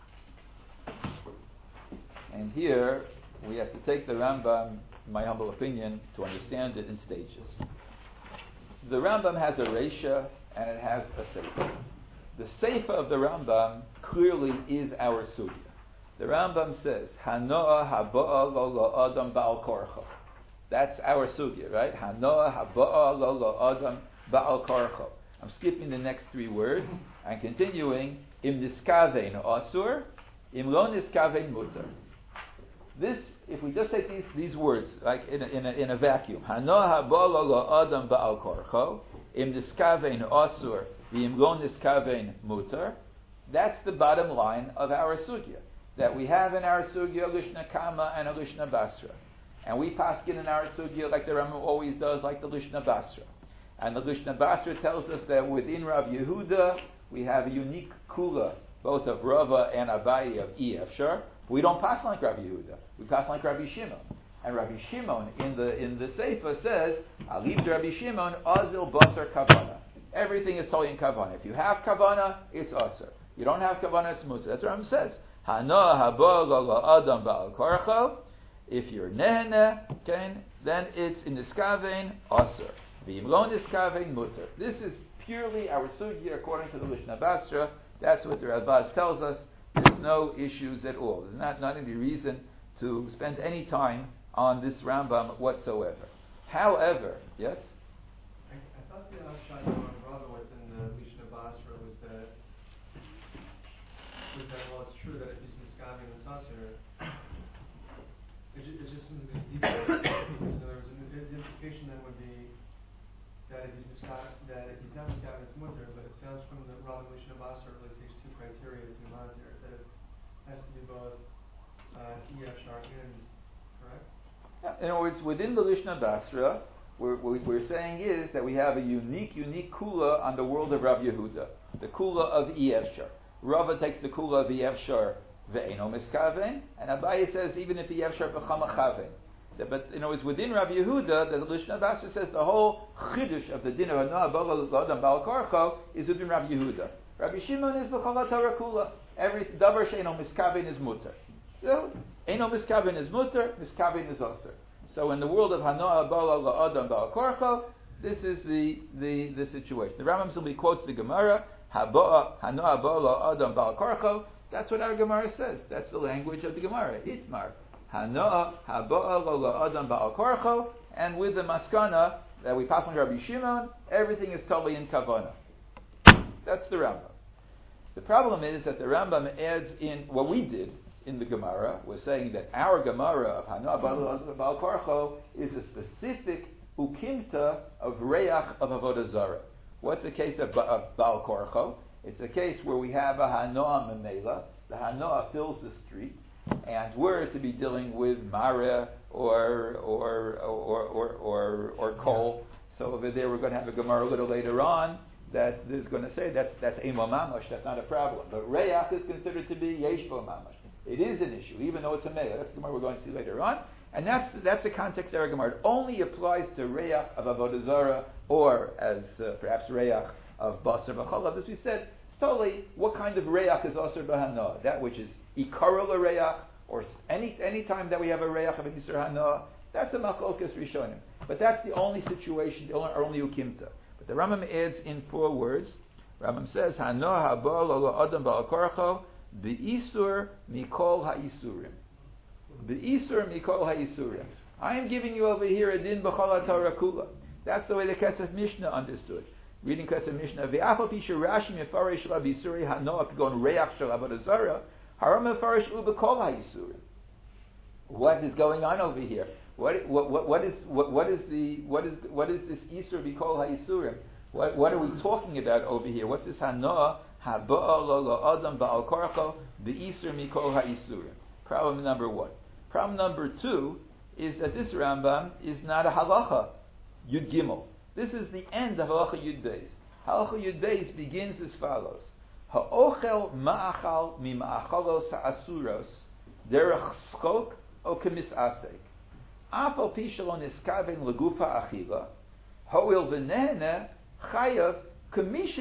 And here we have to take the Rambam, in my humble opinion, to understand it in stages. The Rambam has a Reisha and it has a Seifa. The Seifa of the Rambam clearly is our Sugya. The Rambam says, Hanoah haba'a lo lo adam ba'al korcha. That's our sugya, right? Hanoah haba'a lo lo adam ba'al korcha. I'm skipping the next three words and continuing, Im niskavein asur, im lo niskavein mutar. This, if we just take these, these words, like in a, in a, in a vacuum, Hanoah haba'a lo lo adam ba'al korcha, im niskavein asur, v'im lo niskavein mutar. That's the bottom line of our sugya. That we have in our sugya a Lishna Kama and a Lishna Basra. And we paskin in our sugya like the Rambam always does, like the Lishna Basra. And the Lishna Basra tells us that within Rav Yehuda, we have a unique kula, both of Rava and Abayi of E F. Sure? We don't pass like Rav Yehuda. We pass like Rabbi Shimon. And Rabbi Shimon in the in the Seifa says, Alib Rabbi Shimon, Azil Basar Kavana. Everything is totally in Kavana. If you have Kavana, it's Asr. You don't have Kavana, it's Mutar. That's what Rambam says. Hana haba la adam ba'al korcho. If you're nehene, okay, then it's in niskavein Asr. V'im lo niskavein Mutar. This is purely our sugya according to the Lishna Basra. That's what the Ravaz tells us. There's no issues at all. There's not, not any reason to spend any time on this Rambam whatsoever. However, yes? I, I thought the Shai on Rava within the Lishna Basra was that, was that, well, it's true that if he's miskaving the Sasser, it just, it just seems to be deeper. So there was an, the implication then would be that if he's miskav, that if he's not miskaving, it's mutter, but it sounds from the Rava Lishna Basra really takes two criteria to be monetary, that it has to be both uh, E F Shar and, correct? Yeah, in other words, within the Lishna Basra, we're, what we're saying is that we have a unique, unique kula on the world of Rav Yehuda, the kula of E F Shar. Rava takes the kula of E F Shar ve'eno miskaven, and Abaye says even if E F Shar b'chama chaven. But in other words, within Rav Yehuda, the Lishna Basra says the whole chiddush of the din of Hana Ba'al Ba'al Korcho is within Rav Yehuda. Rabbi Shimon is b'chama Torah kula. Every davar she'eno miskaven is mutar. So, Eino miskaven is mutar, miskaven is osir. So in the world of Hanoah Ba'al La'adam Ba'al Korcho, this is the, the, the situation. The Rambam simply quotes the Gemara, Hanoah Ba'al La'adam Ba'al Korcho. That's what our Gemara says. That's the language of the Gemara. Itmar. Hanoah Ba'al La'adam Ba'al Korcho, and with the maskana that we pass on to Rabbi Shimon, everything is totally in Kavanah. That's the Rambam. The problem is that the Rambam adds in what we did in the Gemara, was saying that our Gemara of Hanoah Ba'al Korcho is a specific ukimta of reach of Avodah Zarah. What's the case of, of Ba'al Korcho? It's a case where we have a Hanoah Memela. The Hanoah fills the street, and we're to be dealing with Mara or or or or or, or coal. So over there, we're going to have a Gemara a little later on that is going to say that's that's Emo Mamash. That's not a problem. But reach is considered to be Yeshvo Mamash. It is an issue, even though it's a Me'ah. That's the Gemara we're going to see later on. And that's that's the context of our Gemara. It only applies to Reach of Avodah Zarah, or as uh, perhaps Reach of Basar B'chalav. As we said, it's totally what kind of Reach is Asur B'Hanoah. That which is Ikara L'Reach, or any any time that we have a Reach of an Isur Hanoah, that's a Machlokes Rishonim. But that's the only situation, the only, only Ukimta. But the Rambam adds in four words. Rambam says, Hanoah Habal Ala Adam Ba'al Korcho, Be'isur mikol ha'isurim. Be'isur mikol ha'isurim. I am giving you over here a din b'chol ha'torah kula. That's the way the Kesef Mishnah understood. Reading Kesef Mishnah, Ve'afal pisha Rashi mefarish la b'isuri ha'noah k'gon reach shel avodah zarah, haram mefarish u b'kol ha'isurim. What is going on over here? What what what, what is what, what is the what is what is this isur b'kol ha'isurim? What what are we talking about over here? What's this hanoah? Problem number one. Problem number two is that this Rambam is not a halacha Yud Gimel. This is the end of halacha Yud Beis. Halacha Yud Beis begins as follows: Ha'ochel ma'achal mima'achalos ha'asuros derech schok o kemis asek. Afal pishalon iskaven legufa achila. Ho'il v'nehene chayav. This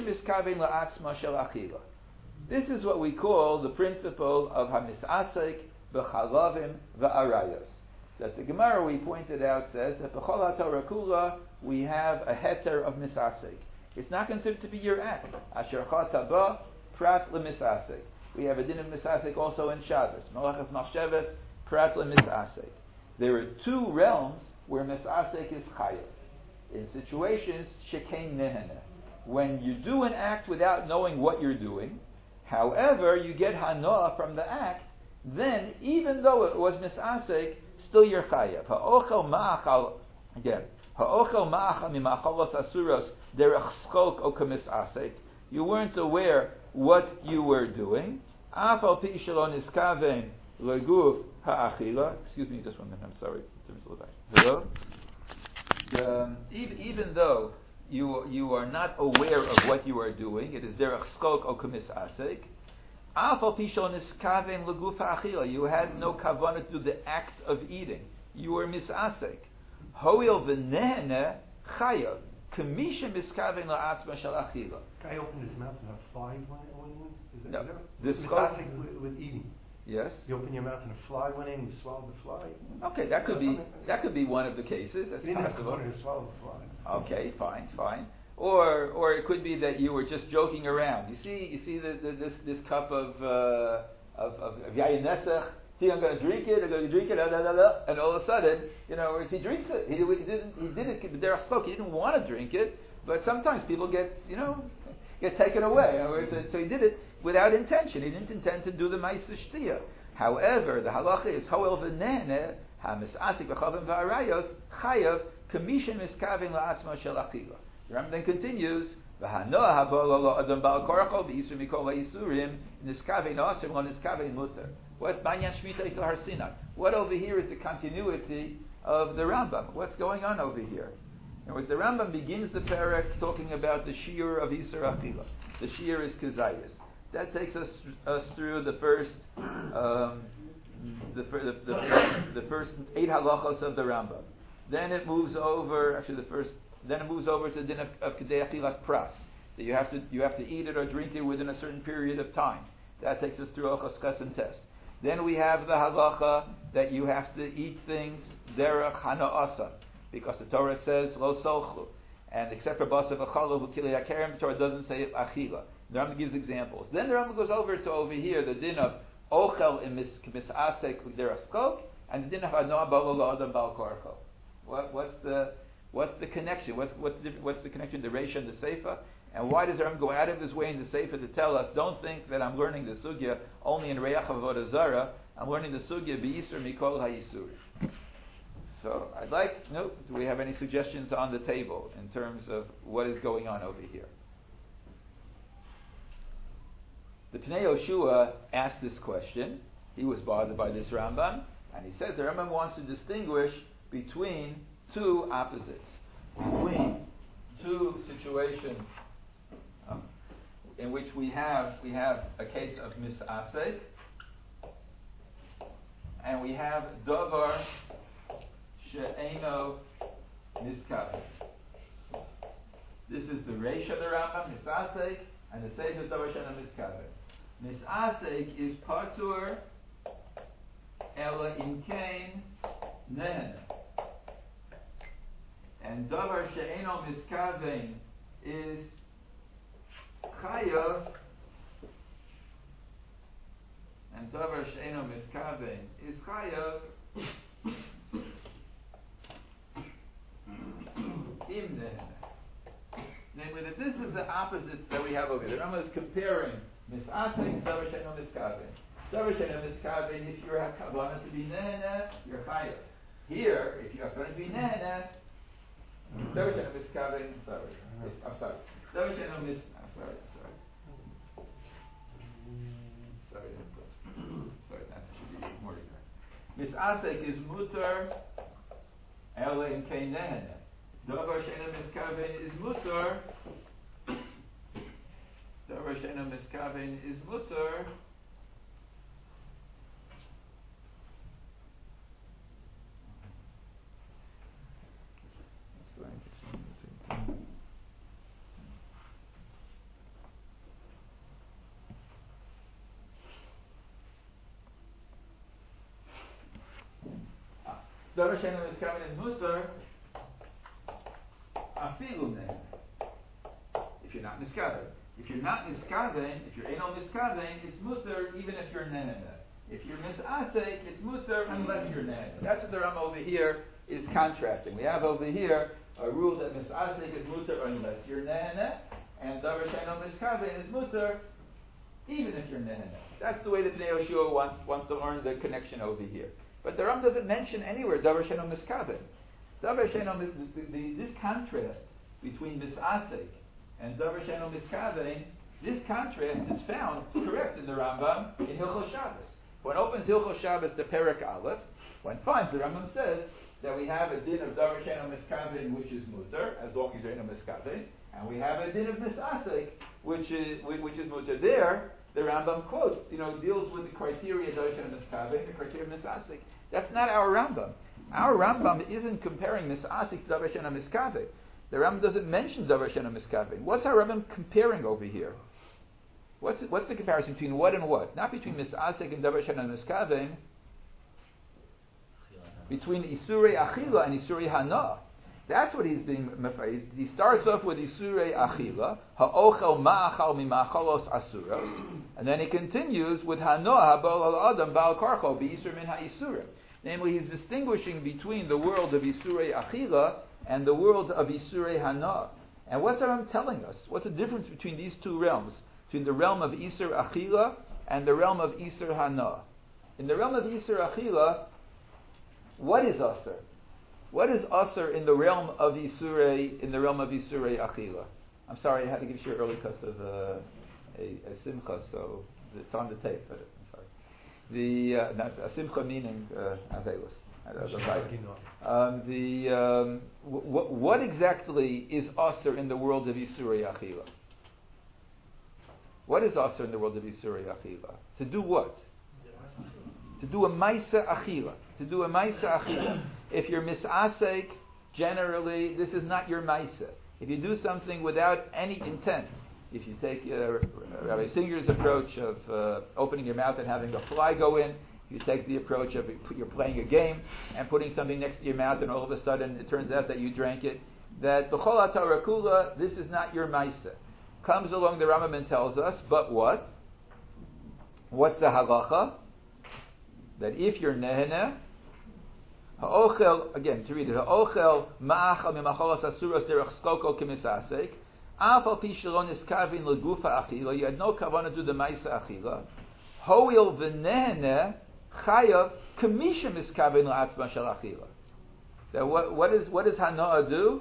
is what we call the principle of hamisasek b'chalavim v'arayos. That the Gemara we pointed out says that b'chol ha'torah kula we have a heter of misasek. It's not considered to be your act. Asher chataba prat lemisasek. We have a din of misasek also in Shabbos. Malachas machsheves prat lemisasek. There are two realms where misasek is chayav. In situations shekein nehene, when you do an act without knowing what you're doing, however, you get hanoah from the act, then even though it was misasek, still you're chayav. Ha'ochel ma'achal, again, Ha'ochel ma'acha mima'achalos asuros derech schok o kamisasek. You weren't aware what you were doing. Af al pi shelo niskaven leguf ha'achila. Excuse me, just one minute. I'm sorry. Hello. Um, even, even though you you are not aware of what you are doing, it is derech schok o kamisasek. Af al pi shelo niskaven leguf ha'achila. You had no kavanah to do the act of eating. You were misasek. Hoil v'nehene chayav. Kamisha miskaven la'atzma shel achila. Guy opened his mouth and a fly went in. Is that, No. is that This mistasek with, with eating? Yes. You open your mouth and a fly went in. You swallowed the fly. Okay, that could be that could be one of the cases. That's You didn't have possible. to swallow the fly. Okay, fine, fine. Or or it could be that you were just joking around. You see, you see the, the, this this cup of uh, of of, of yayin nesach. See, I'm going to drink it. I'm going to drink it. Da, da, da, da, and all of a sudden, you know, he drinks it. He, he didn't. He did it. There are spoke. He didn't want to drink it, but sometimes people get, you know, get taken away. So he did it without intention. He didn't intend to do the ma'aseh shtiyah. However, the halacha is hoel v'nehne ha'misasik v'chavim v'arayos chayav kamishen miskavin la'atzma shel achila. The Rambam then continues. V'hanoah habo lo adam ba'al korachol b'yisur mikol ha'yisurim niskavin asim lo niskavin muter. What's Banyan Shmita Yitzhar Har Sinai? What over here is the continuity of the Rambam? What's going on over here? In other words, the Rambam begins the parak talking about the shiur of Yisur Achila. The shiur is Kazayas. That takes us us through the first um, the, the, the, the first eight halachos of the Rambam. Then it moves over. Actually, the first. Then it moves over to the din of, of Kedei Achilas Pras. That you have to you have to eat it or drink it within a certain period of time. That takes us through Ochos Ches and Tes. Then we have the halacha that you have to eat things derech hana'asa, because the Torah says lo solchu, and except for basav achalav ukili yakerem, the Torah doesn't say achila. The Rambam gives examples. Then the Rambam goes over to over here the din of ochel in misasek derech skok, and the din of hanoah ba'lo adam ba'al korcho. What what's the what's the connection? What's what's the what's the connection? The Reisha and the Seifa. And why does the Rambam go out of his way in the Sefer to tell us, don't think that I'm learning the Sugya only in Reach Avodah Zarah, I'm learning the Sugya B'Yisur Mikol HaYisur. So, I'd like, nope, do we have any suggestions on the table in terms of what is going on over here? The Pnei Yoshua asked this question. He was bothered by this Rambam, and he says the Rambam wants to distinguish between two opposites, between two situations Um, in which we have we have a case of misasek, and we have davar she'eno miskaven. This is the Reisha of the Rambam, misasek, and the Sefer is davar she'eno miskaven. Misasek is patur ela imkein nehen, and davar she'eno miskaven is Chayav, and davar she'eno miskaven is chayav im nehene. Namely, that this is the opposites that we have over here. The Rambam is comparing misasek davar she'eno miskaven. Davar she'eno miskaven, if you have kavanah to be nehene, you're chayav. Here, if you have kavanah to be nehene, davar she'eno miskaven. Sorry, I'm sorry. Davar she'eno mis. Sorry, sorry. Sorry, sorry, that should be more exact. Misasek is mutar, ele in kein nehene. Davar she'eno miskaven is mutar. Davar she'eno miskaven is mutar. Let's go and get some. Davar she'eno miskaven is mutar afilu nehene. If you're not miskaven, if you're not miskaven, if you're eno miskaven, it's mutar even if you're nehene. If you're misasek, it's mutar unless you're nehene. That's what the Rambam over here is contrasting. We have over here a rule that misasek is mutar unless you're nehene, and davar she'eno miskaven is mutar even if you're nehene. That's the way that Pnei Yoshua wants wants to learn the connection over here. But the Ram doesn't mention anywhere davar she'eno miskaven. Davar she'eino mis- the- the- this contrast between misasek and davar she'eino miskavein, this contrast is found, it's correct in the Rambam, in Hilchos Shabbos. When it opens Hilchos Shabbos to Perek Aleph, one finds the Rambam says that we have a din of davar she'eino miskavein, which is mutar, as long as you're in a miskavein, and we have a din of misasek, which is which is mutar. There, the Rambam quotes, you know, deals with the criteria of davar she'eino miskavein, the criteria of misasek. That's not our Rambam. Our Rambam isn't comparing misasek to davar she'eino miskavein. The Rambam doesn't mention davar she'eino miskavein. What's our Rambam comparing over here? What's what's the comparison between what and what? Not between misasek and davar she'eino miskavein. Between Isurei Achila and Isurei Hana. That's what he's being mefayiz. He starts off with Isurei Achila, Ha'ochel Ma'achal Mima'achalos Asuros, and then he continues with Hana Habal Al Adam Ba'al Karcho B'Isur Min HaIsurim. Namely, he's distinguishing between the world of Isurei Achila and the world of Isurei Hana. And what's Rambam telling us? What's the difference between these two realms? Between the realm of Isur Achila and the realm of Isur Hana. In the realm of Isur Achila, what is Asr? What is Asr in the realm of Isurei, in the realm of Isurei Achila? I'm sorry, I had to give you early because of uh, a, a simcha, so it's on the tape, but I'm sorry. The, uh, not, a simcha meaning uh, Avelus. Um, the, um, w- w- what exactly is Asr in the world of Isurei Achila? What is Asr in the world of Isurei Achila? To do what? To do a Maisa Achila. To do a Maisa Achila. If you're misasek, generally, this is not your Maisa. If you do something without any intent, if you take uh, Rabbi Singer's approach of uh, opening your mouth and having a fly go in, you take the approach of you're playing a game and putting something next to your mouth and all of a sudden it turns out that you drank it, that B'chol HaTorah Kula, this is not your Maisa. Comes along the Rambam and tells us, but what? What's the halacha? That if you're nehene, ha'ochel, again, to read it, ha'ochel ma'achal mimacholos asuros derech skoko kemisasek, af al pi shelo niskavin legufa achila, you had no kavanah to do the ma'isa achila, ho'il v'nehene chayav kamisha miskavin la'atzma shel achila. That what, what, is, what does Hanoah do?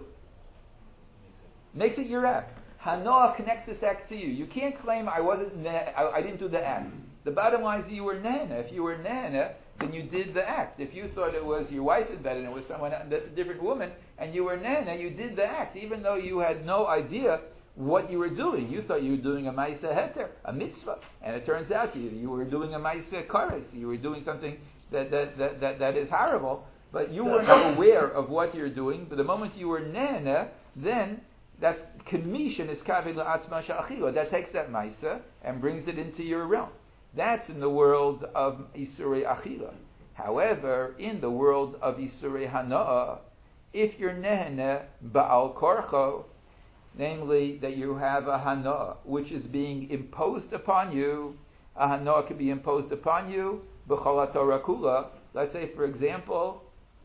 Makes it your act. Hanoah connects this act to you. You can't claim I wasn't ne- I, I didn't do the act. The bottom line is you were nehena. If you were nehena, then you did the act. If you thought it was your wife in bed and it was someone, a different woman, and you were nehena, you did the act, even though you had no idea what you were doing. You thought you were doing a ma'aseh heter, a mitzvah, and it turns out you you were doing a ma'aseh kares. You were doing something that that, that, that that is horrible, but you were not aware of what you're doing. But the moment you were nehena, then that's kamishan is kaveh la'atzma sha'achila. That takes that ma'aseh and brings it into your realm. That's in the world of Isurei Achila. However, in the world of Isurei Hana'a, if you're nehene ba'al korcho, namely that you have a Hana'a which is being imposed upon you, a Hana'a can be imposed upon you, b'chol HaTorah kula. Let's say, for example,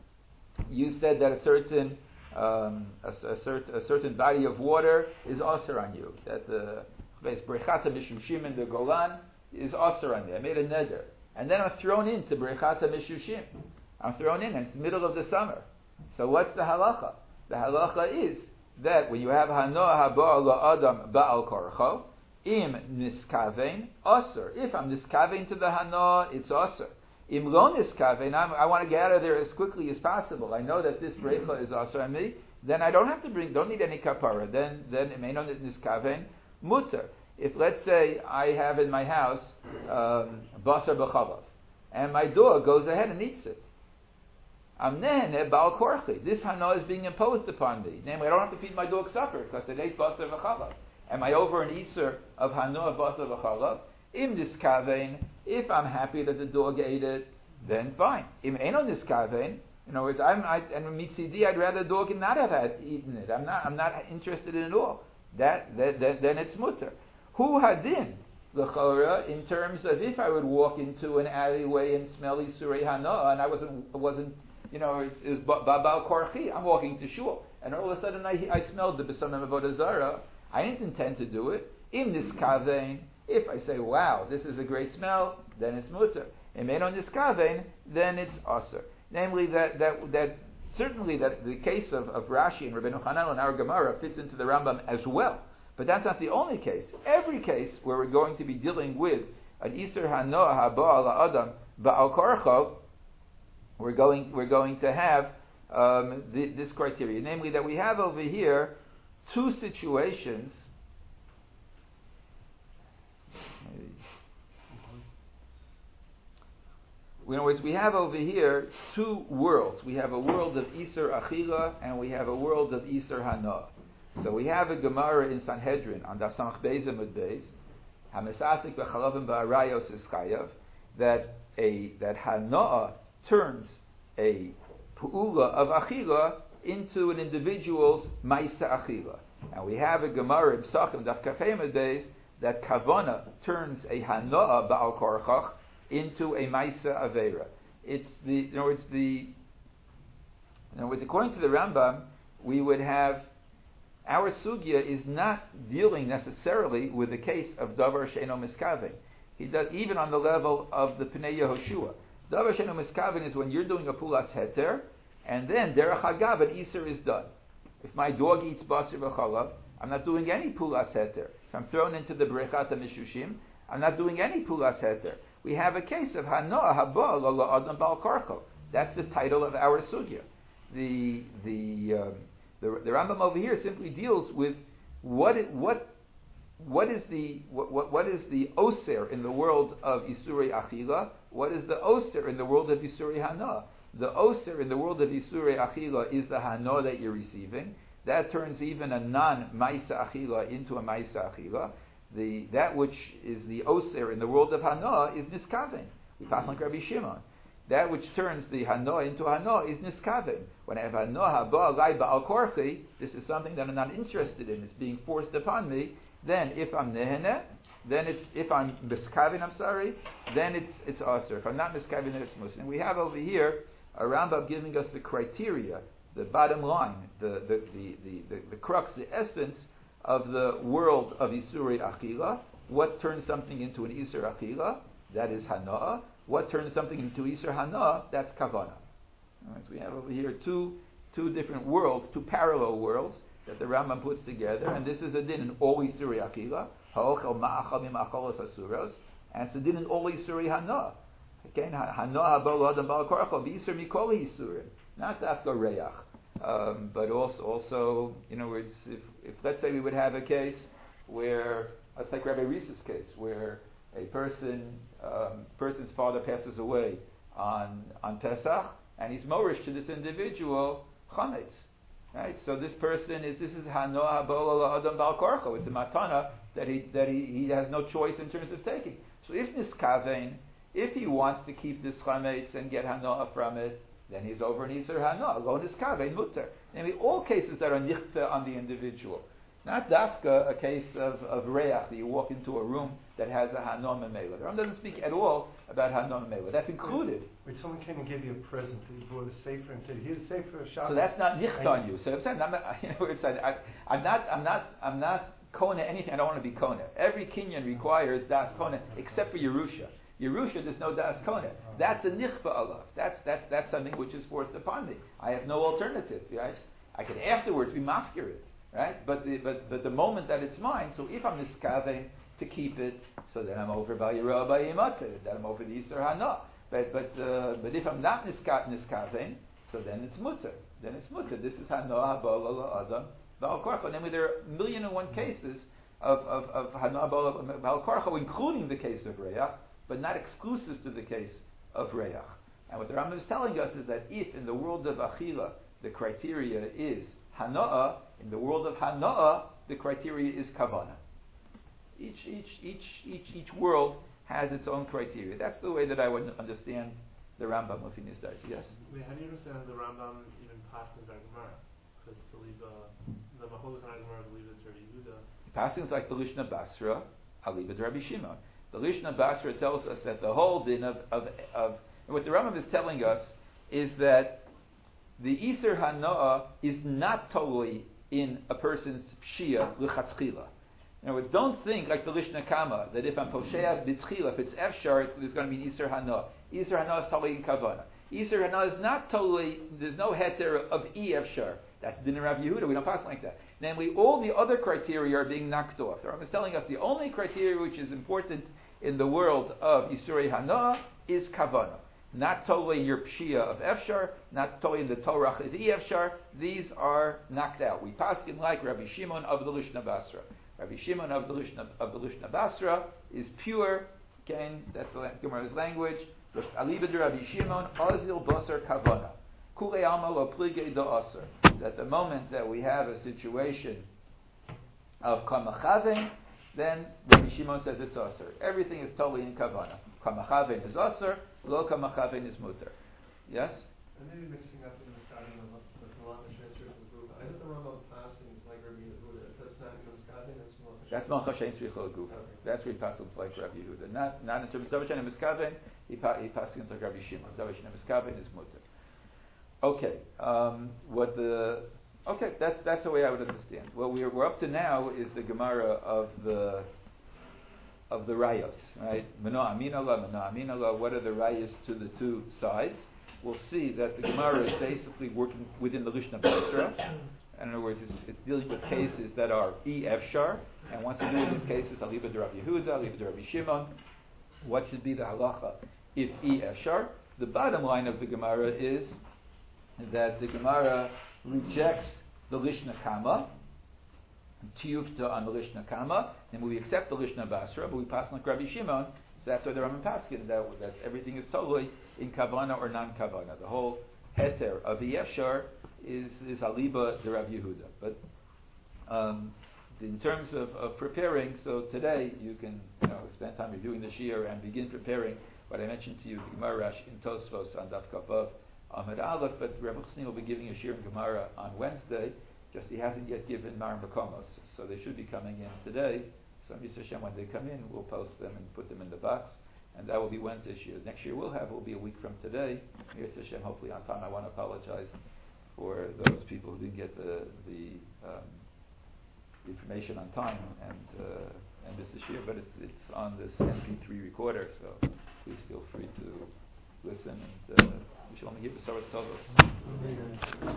you said that a certain um, a, a, cert, a certain body of water is asur on you. That the Brechata Mishushim in the Golan is asur on me. I made a neder. And then I'm thrown into Brechata Mishushim. I'm thrown in, and it's the middle of the summer. So what's the halacha? The halacha is that when you have Hanoah haba la'adam ba'al korcho, im niskavein, asur. If I'm niskavein to the Hanoah, it's asur. Im lo niskavein, I want to get out of there as quickly as possible. I know that this brecha is asur on me. Then I don't have to bring, don't need any kapara. Then, then imeinon niskavein muter. If, let's say, I have in my house um, basar b'chalav, and my dog goes ahead and eats it, I'm nehene ba'al korchi. This hana is being imposed upon me. Namely, I don't have to feed my dog supper because it ate basar v'chalav. Am I over an iser of hana basar v'chalav? Im niskavein, if I'm happy that the dog ate it, then fine. Im eno niskavein, in other words, I'm, I, and mitzidi, I'd rather the dog not have had eaten it. I'm not, I'm not interested in it at all. That, that, that then it's mutter. Hu hadin l'chora, in terms of if I would walk into an alleyway and smell Isurei Hana, and I wasn't wasn't you know it's, it's babal korchi. I'm walking to shul, and all of a sudden I I smelled the besamim avodah zara. I didn't intend to do it. Im niskavein, if I say wow, this is a great smell, then it's mutter. Im eno niskavein, then it's aser. Namely that that that certainly that the case of, of Rashi and Rabbeinu Hanan and our Gemara fits into the Rambam as well. But that's not the only case. Every case where we're going to be dealing with an Isur Hanoah Haba Ala Adam Ba'al Korcho, we're going we're going to have um, the, this criteria, namely that we have over here two situations. In other words, we have over here two worlds. We have a world of Isur Achila and we have a world of Isur Hanoah. So we have a Gemara in Sanhedrin on Dasamach Beis Amud Beis, Hamesasik B'Chalavim Ba'arayos Ischayav, that a that Hanoah turns a Pu'ula of Achila into an individual's Maisa Achila. And we have a Gemara in Psachim Daf Kafei Amud Beis that Kavana turns a Hanoah Ba'al Korchach into a Maisa Aveira. It's the, in other words, the, in other words, according to the Rambam, we would have, our sugya is not dealing necessarily with the case of Davar She'eno Miskaven. He does, even on the level of the Pnei Yehoshua. Davar She'eno Miskaven is when you're doing a Pulas Heter, and then Derech Hagav, an Iser is done. If my dog eats Basir V'chalav, I'm not doing any Pulas Heter. If I'm thrown into the Brechat HaMishushim, I'm not doing any Pulas Heter. We have a case of Hanoah Haba Ala Adam Ba'al Korcho. That's the title of our sugya. The the um, the, the Rambam over here simply deals with what it, what what is the what, what what is the oser in the world of Isurei Achila? What is the oser in the world of Isurei Hanoah? The oser in the world of Isurei Achila is the Hanoah that you're receiving. That turns even a non-Maisa Achila into a Maisa Achila. The, that which is the oser in the world of Hanoah is niskaven. We pass like Rabbi Shimon. That which turns the Hanoah into Hanoah is niskaven. When I have Hanoah haba alai ba'al korchi, this is something that I'm not interested in. It's being forced upon me. Then, if I'm nehene, then it's if I'm miskaven. I'm sorry. Then it's it's oser. If I'm not miskaven, then it's muslim. We have over here a Rambam giving us the criteria, the bottom line, the the the the, the, the crux, the essence of the world of Isurei Achila. What turns something into an Isur Achila? That is Hanoah. What turns something into Isur Hanoah? That's Kavana. Right, so we have over here two two different worlds, two parallel worlds that the Rambam puts together, and this is a din in all Isurei Achila. Ha'ochel ma'achal mim'acholos asuros, and it's a din in all Isurei Hanoah. Again, Hanoah haba l'adam ba'al korcho b'Isur mikol Isurim, not dafka reach. Um, but also, also, in other words, if, if let's say we would have a case where, it's like Rabbi Reese's case, where a person, um, person's father passes away on on Pesach, and he's morish to this individual chametz, right? So this person is this is Hanoah haba l'adam ba'al korcho. It's a matana that he that he, he has no choice in terms of taking. So if niskaven, if he wants to keep this chametz and get Hanoah from it, then he's over in Isur Hanoah, lo niskaven mutter. Namely, all cases that are nichta on the individual. Not dafka, a case of, of reach, that you walk into a room that has a Hanoah memela. The Rambam doesn't speak at all about Hanoah memela. That's included. When someone came and gave you a present, you brought a sefer and said, here's a sefer of Shabbos. So that's not nichta on you. So I'm saying, I'm not, you know, it's, I, I'm not, I'm not, I'm not kona anything. I don't want to be kona. Every kinyan requires das kona, except for Yerusha. Yerusha, there's no das kona. That's a nichba alav. That's that's that's something which is forced upon me. I have no alternative, right? I can afterwards be mafkir it, right? But the but but the moment that it's mine, so if I'm niskaven to keep it, so then I'm over by Yerah by Yimatzeh, then I'm over the Yisur Hanoah. But but uh, but if I'm not niska, niskaven, so then it's mutter. Then it's mutter. This is Hanoah haba adam ba'al korcho. Namely, there are a million and one cases of of of Hanoah haba ba'al korcho, including the case of Reach, but not exclusive to the case of Reach. And what the Rambam is telling us is that if in the world of Achila the criteria is Hanoah, in the world of Hanoah the criteria is Kavana. Each each each each each world has its own criteria. That's the way that I would understand the Rambam of his Darsh. Yes? Wait, how do you understand the Rambam even passing the Gemara? Because to leave the Macholos and Gemara to leave it to Rabbi Yehuda. Passing is like the Lishna Basra, Aliba Rabbi Shimon. The Lishna Basra tells us that the whole din of, of, of and what the Rambam is telling us is that the Isur Hanoah is not totally in a person's Pshia l'chatzchila. In other words, don't think like the Lishna Kama, that if I'm Posheah b'tzchila, if it's Efshar, it's, there's going to be an Isur Hanoah. Isur Hanoah is totally in Kavana. Isur Hana is not totally, there's no heter of E Efshar. That's Din Rav Yehuda, we don't pass like that. Namely, all the other criteria are being knocked off. The Rambam is telling us the only criteria which is important in the world of Isurei Hana is Kavanah. Not totally your Pshia of Efshar, not totally the Torah of E Efshar. These are knocked out. We paskin like Rabbi Shimon of the Lishna Basra. Rabbi Shimon of the Lishna, of the Lishna Basra is pure. Again, that's the Gemara's language. Aliba de Rabbi Shimon, Azil Basar Kavana. Kule Alma lo Plige do Asar. At the moment that we have a situation of Kamachaven, then Rabbi Shimon says it's Asar. Everything is totally in Kavana. Kamachaven is Asar, lo Kamachaven is Mutar. Yes? I may be mixing up in the Miskaven of the Malacha transfer to the group. I think the Rambam fasting is like Rabbi Yehuda. That's not Miskaven, that's Malacha. That's Malacha Shein Tzricha L'Guf. That's where he passes like Rabbi Yehuda. Not, not in terms of Davashan and Miskaven, he, pa- he passes like Rabbi Shimon. Davashan and Miskaven is Mutar. Okay, um, what the okay? That's that's the way I would understand. What we're we're up to now is the Gemara of the of the rayos, right? Mano aminala, mano aminala. What are the rayos to the two sides? We'll see that the Gemara is basically working within the Lishna Basra. In other words, it's, it's dealing with cases that are E Efshar, and once you deal with these cases, Aliba de Rabbi Yehuda, Aliba de Rabbi Shimon. What should be the halacha if E Efshar? The bottom line of the Gemara is that the Gemara rejects the Lishna Kama, Tiyufta on the Lishna Kama, and we accept the Lishna Basra, but we pass like Rabbi Shimon, so that's why the Rambam Paskin, that, that everything is totally in Kavana or non-Kavana. The whole heter of Yeshar is, is Aliba de Rabbi Yehuda. But um, in terms of, of preparing, so today you can you know, spend time reviewing the Shir and begin preparing what I mentioned to you, the Gemara Rash in Tosfos on Daf Kafav, Ahmed Aleph, but Rebbe Chassani will be giving a Shir in Gemara on Wednesday, just he hasn't yet given Mar Makomos, so they should be coming in today. So Mister Hashem, when they come in, we'll post them and put them in the box, and that will be Wednesday's Shir. Next year we'll have, will be a week from today. Mister Hashem, hopefully on time. I want to apologize for those people who didn't get the, the um, information on time and uh, and missed the Shir, but it's, it's on this M P three recorder, so please feel free to listen, and uh, we shall only give the Soros Tovos.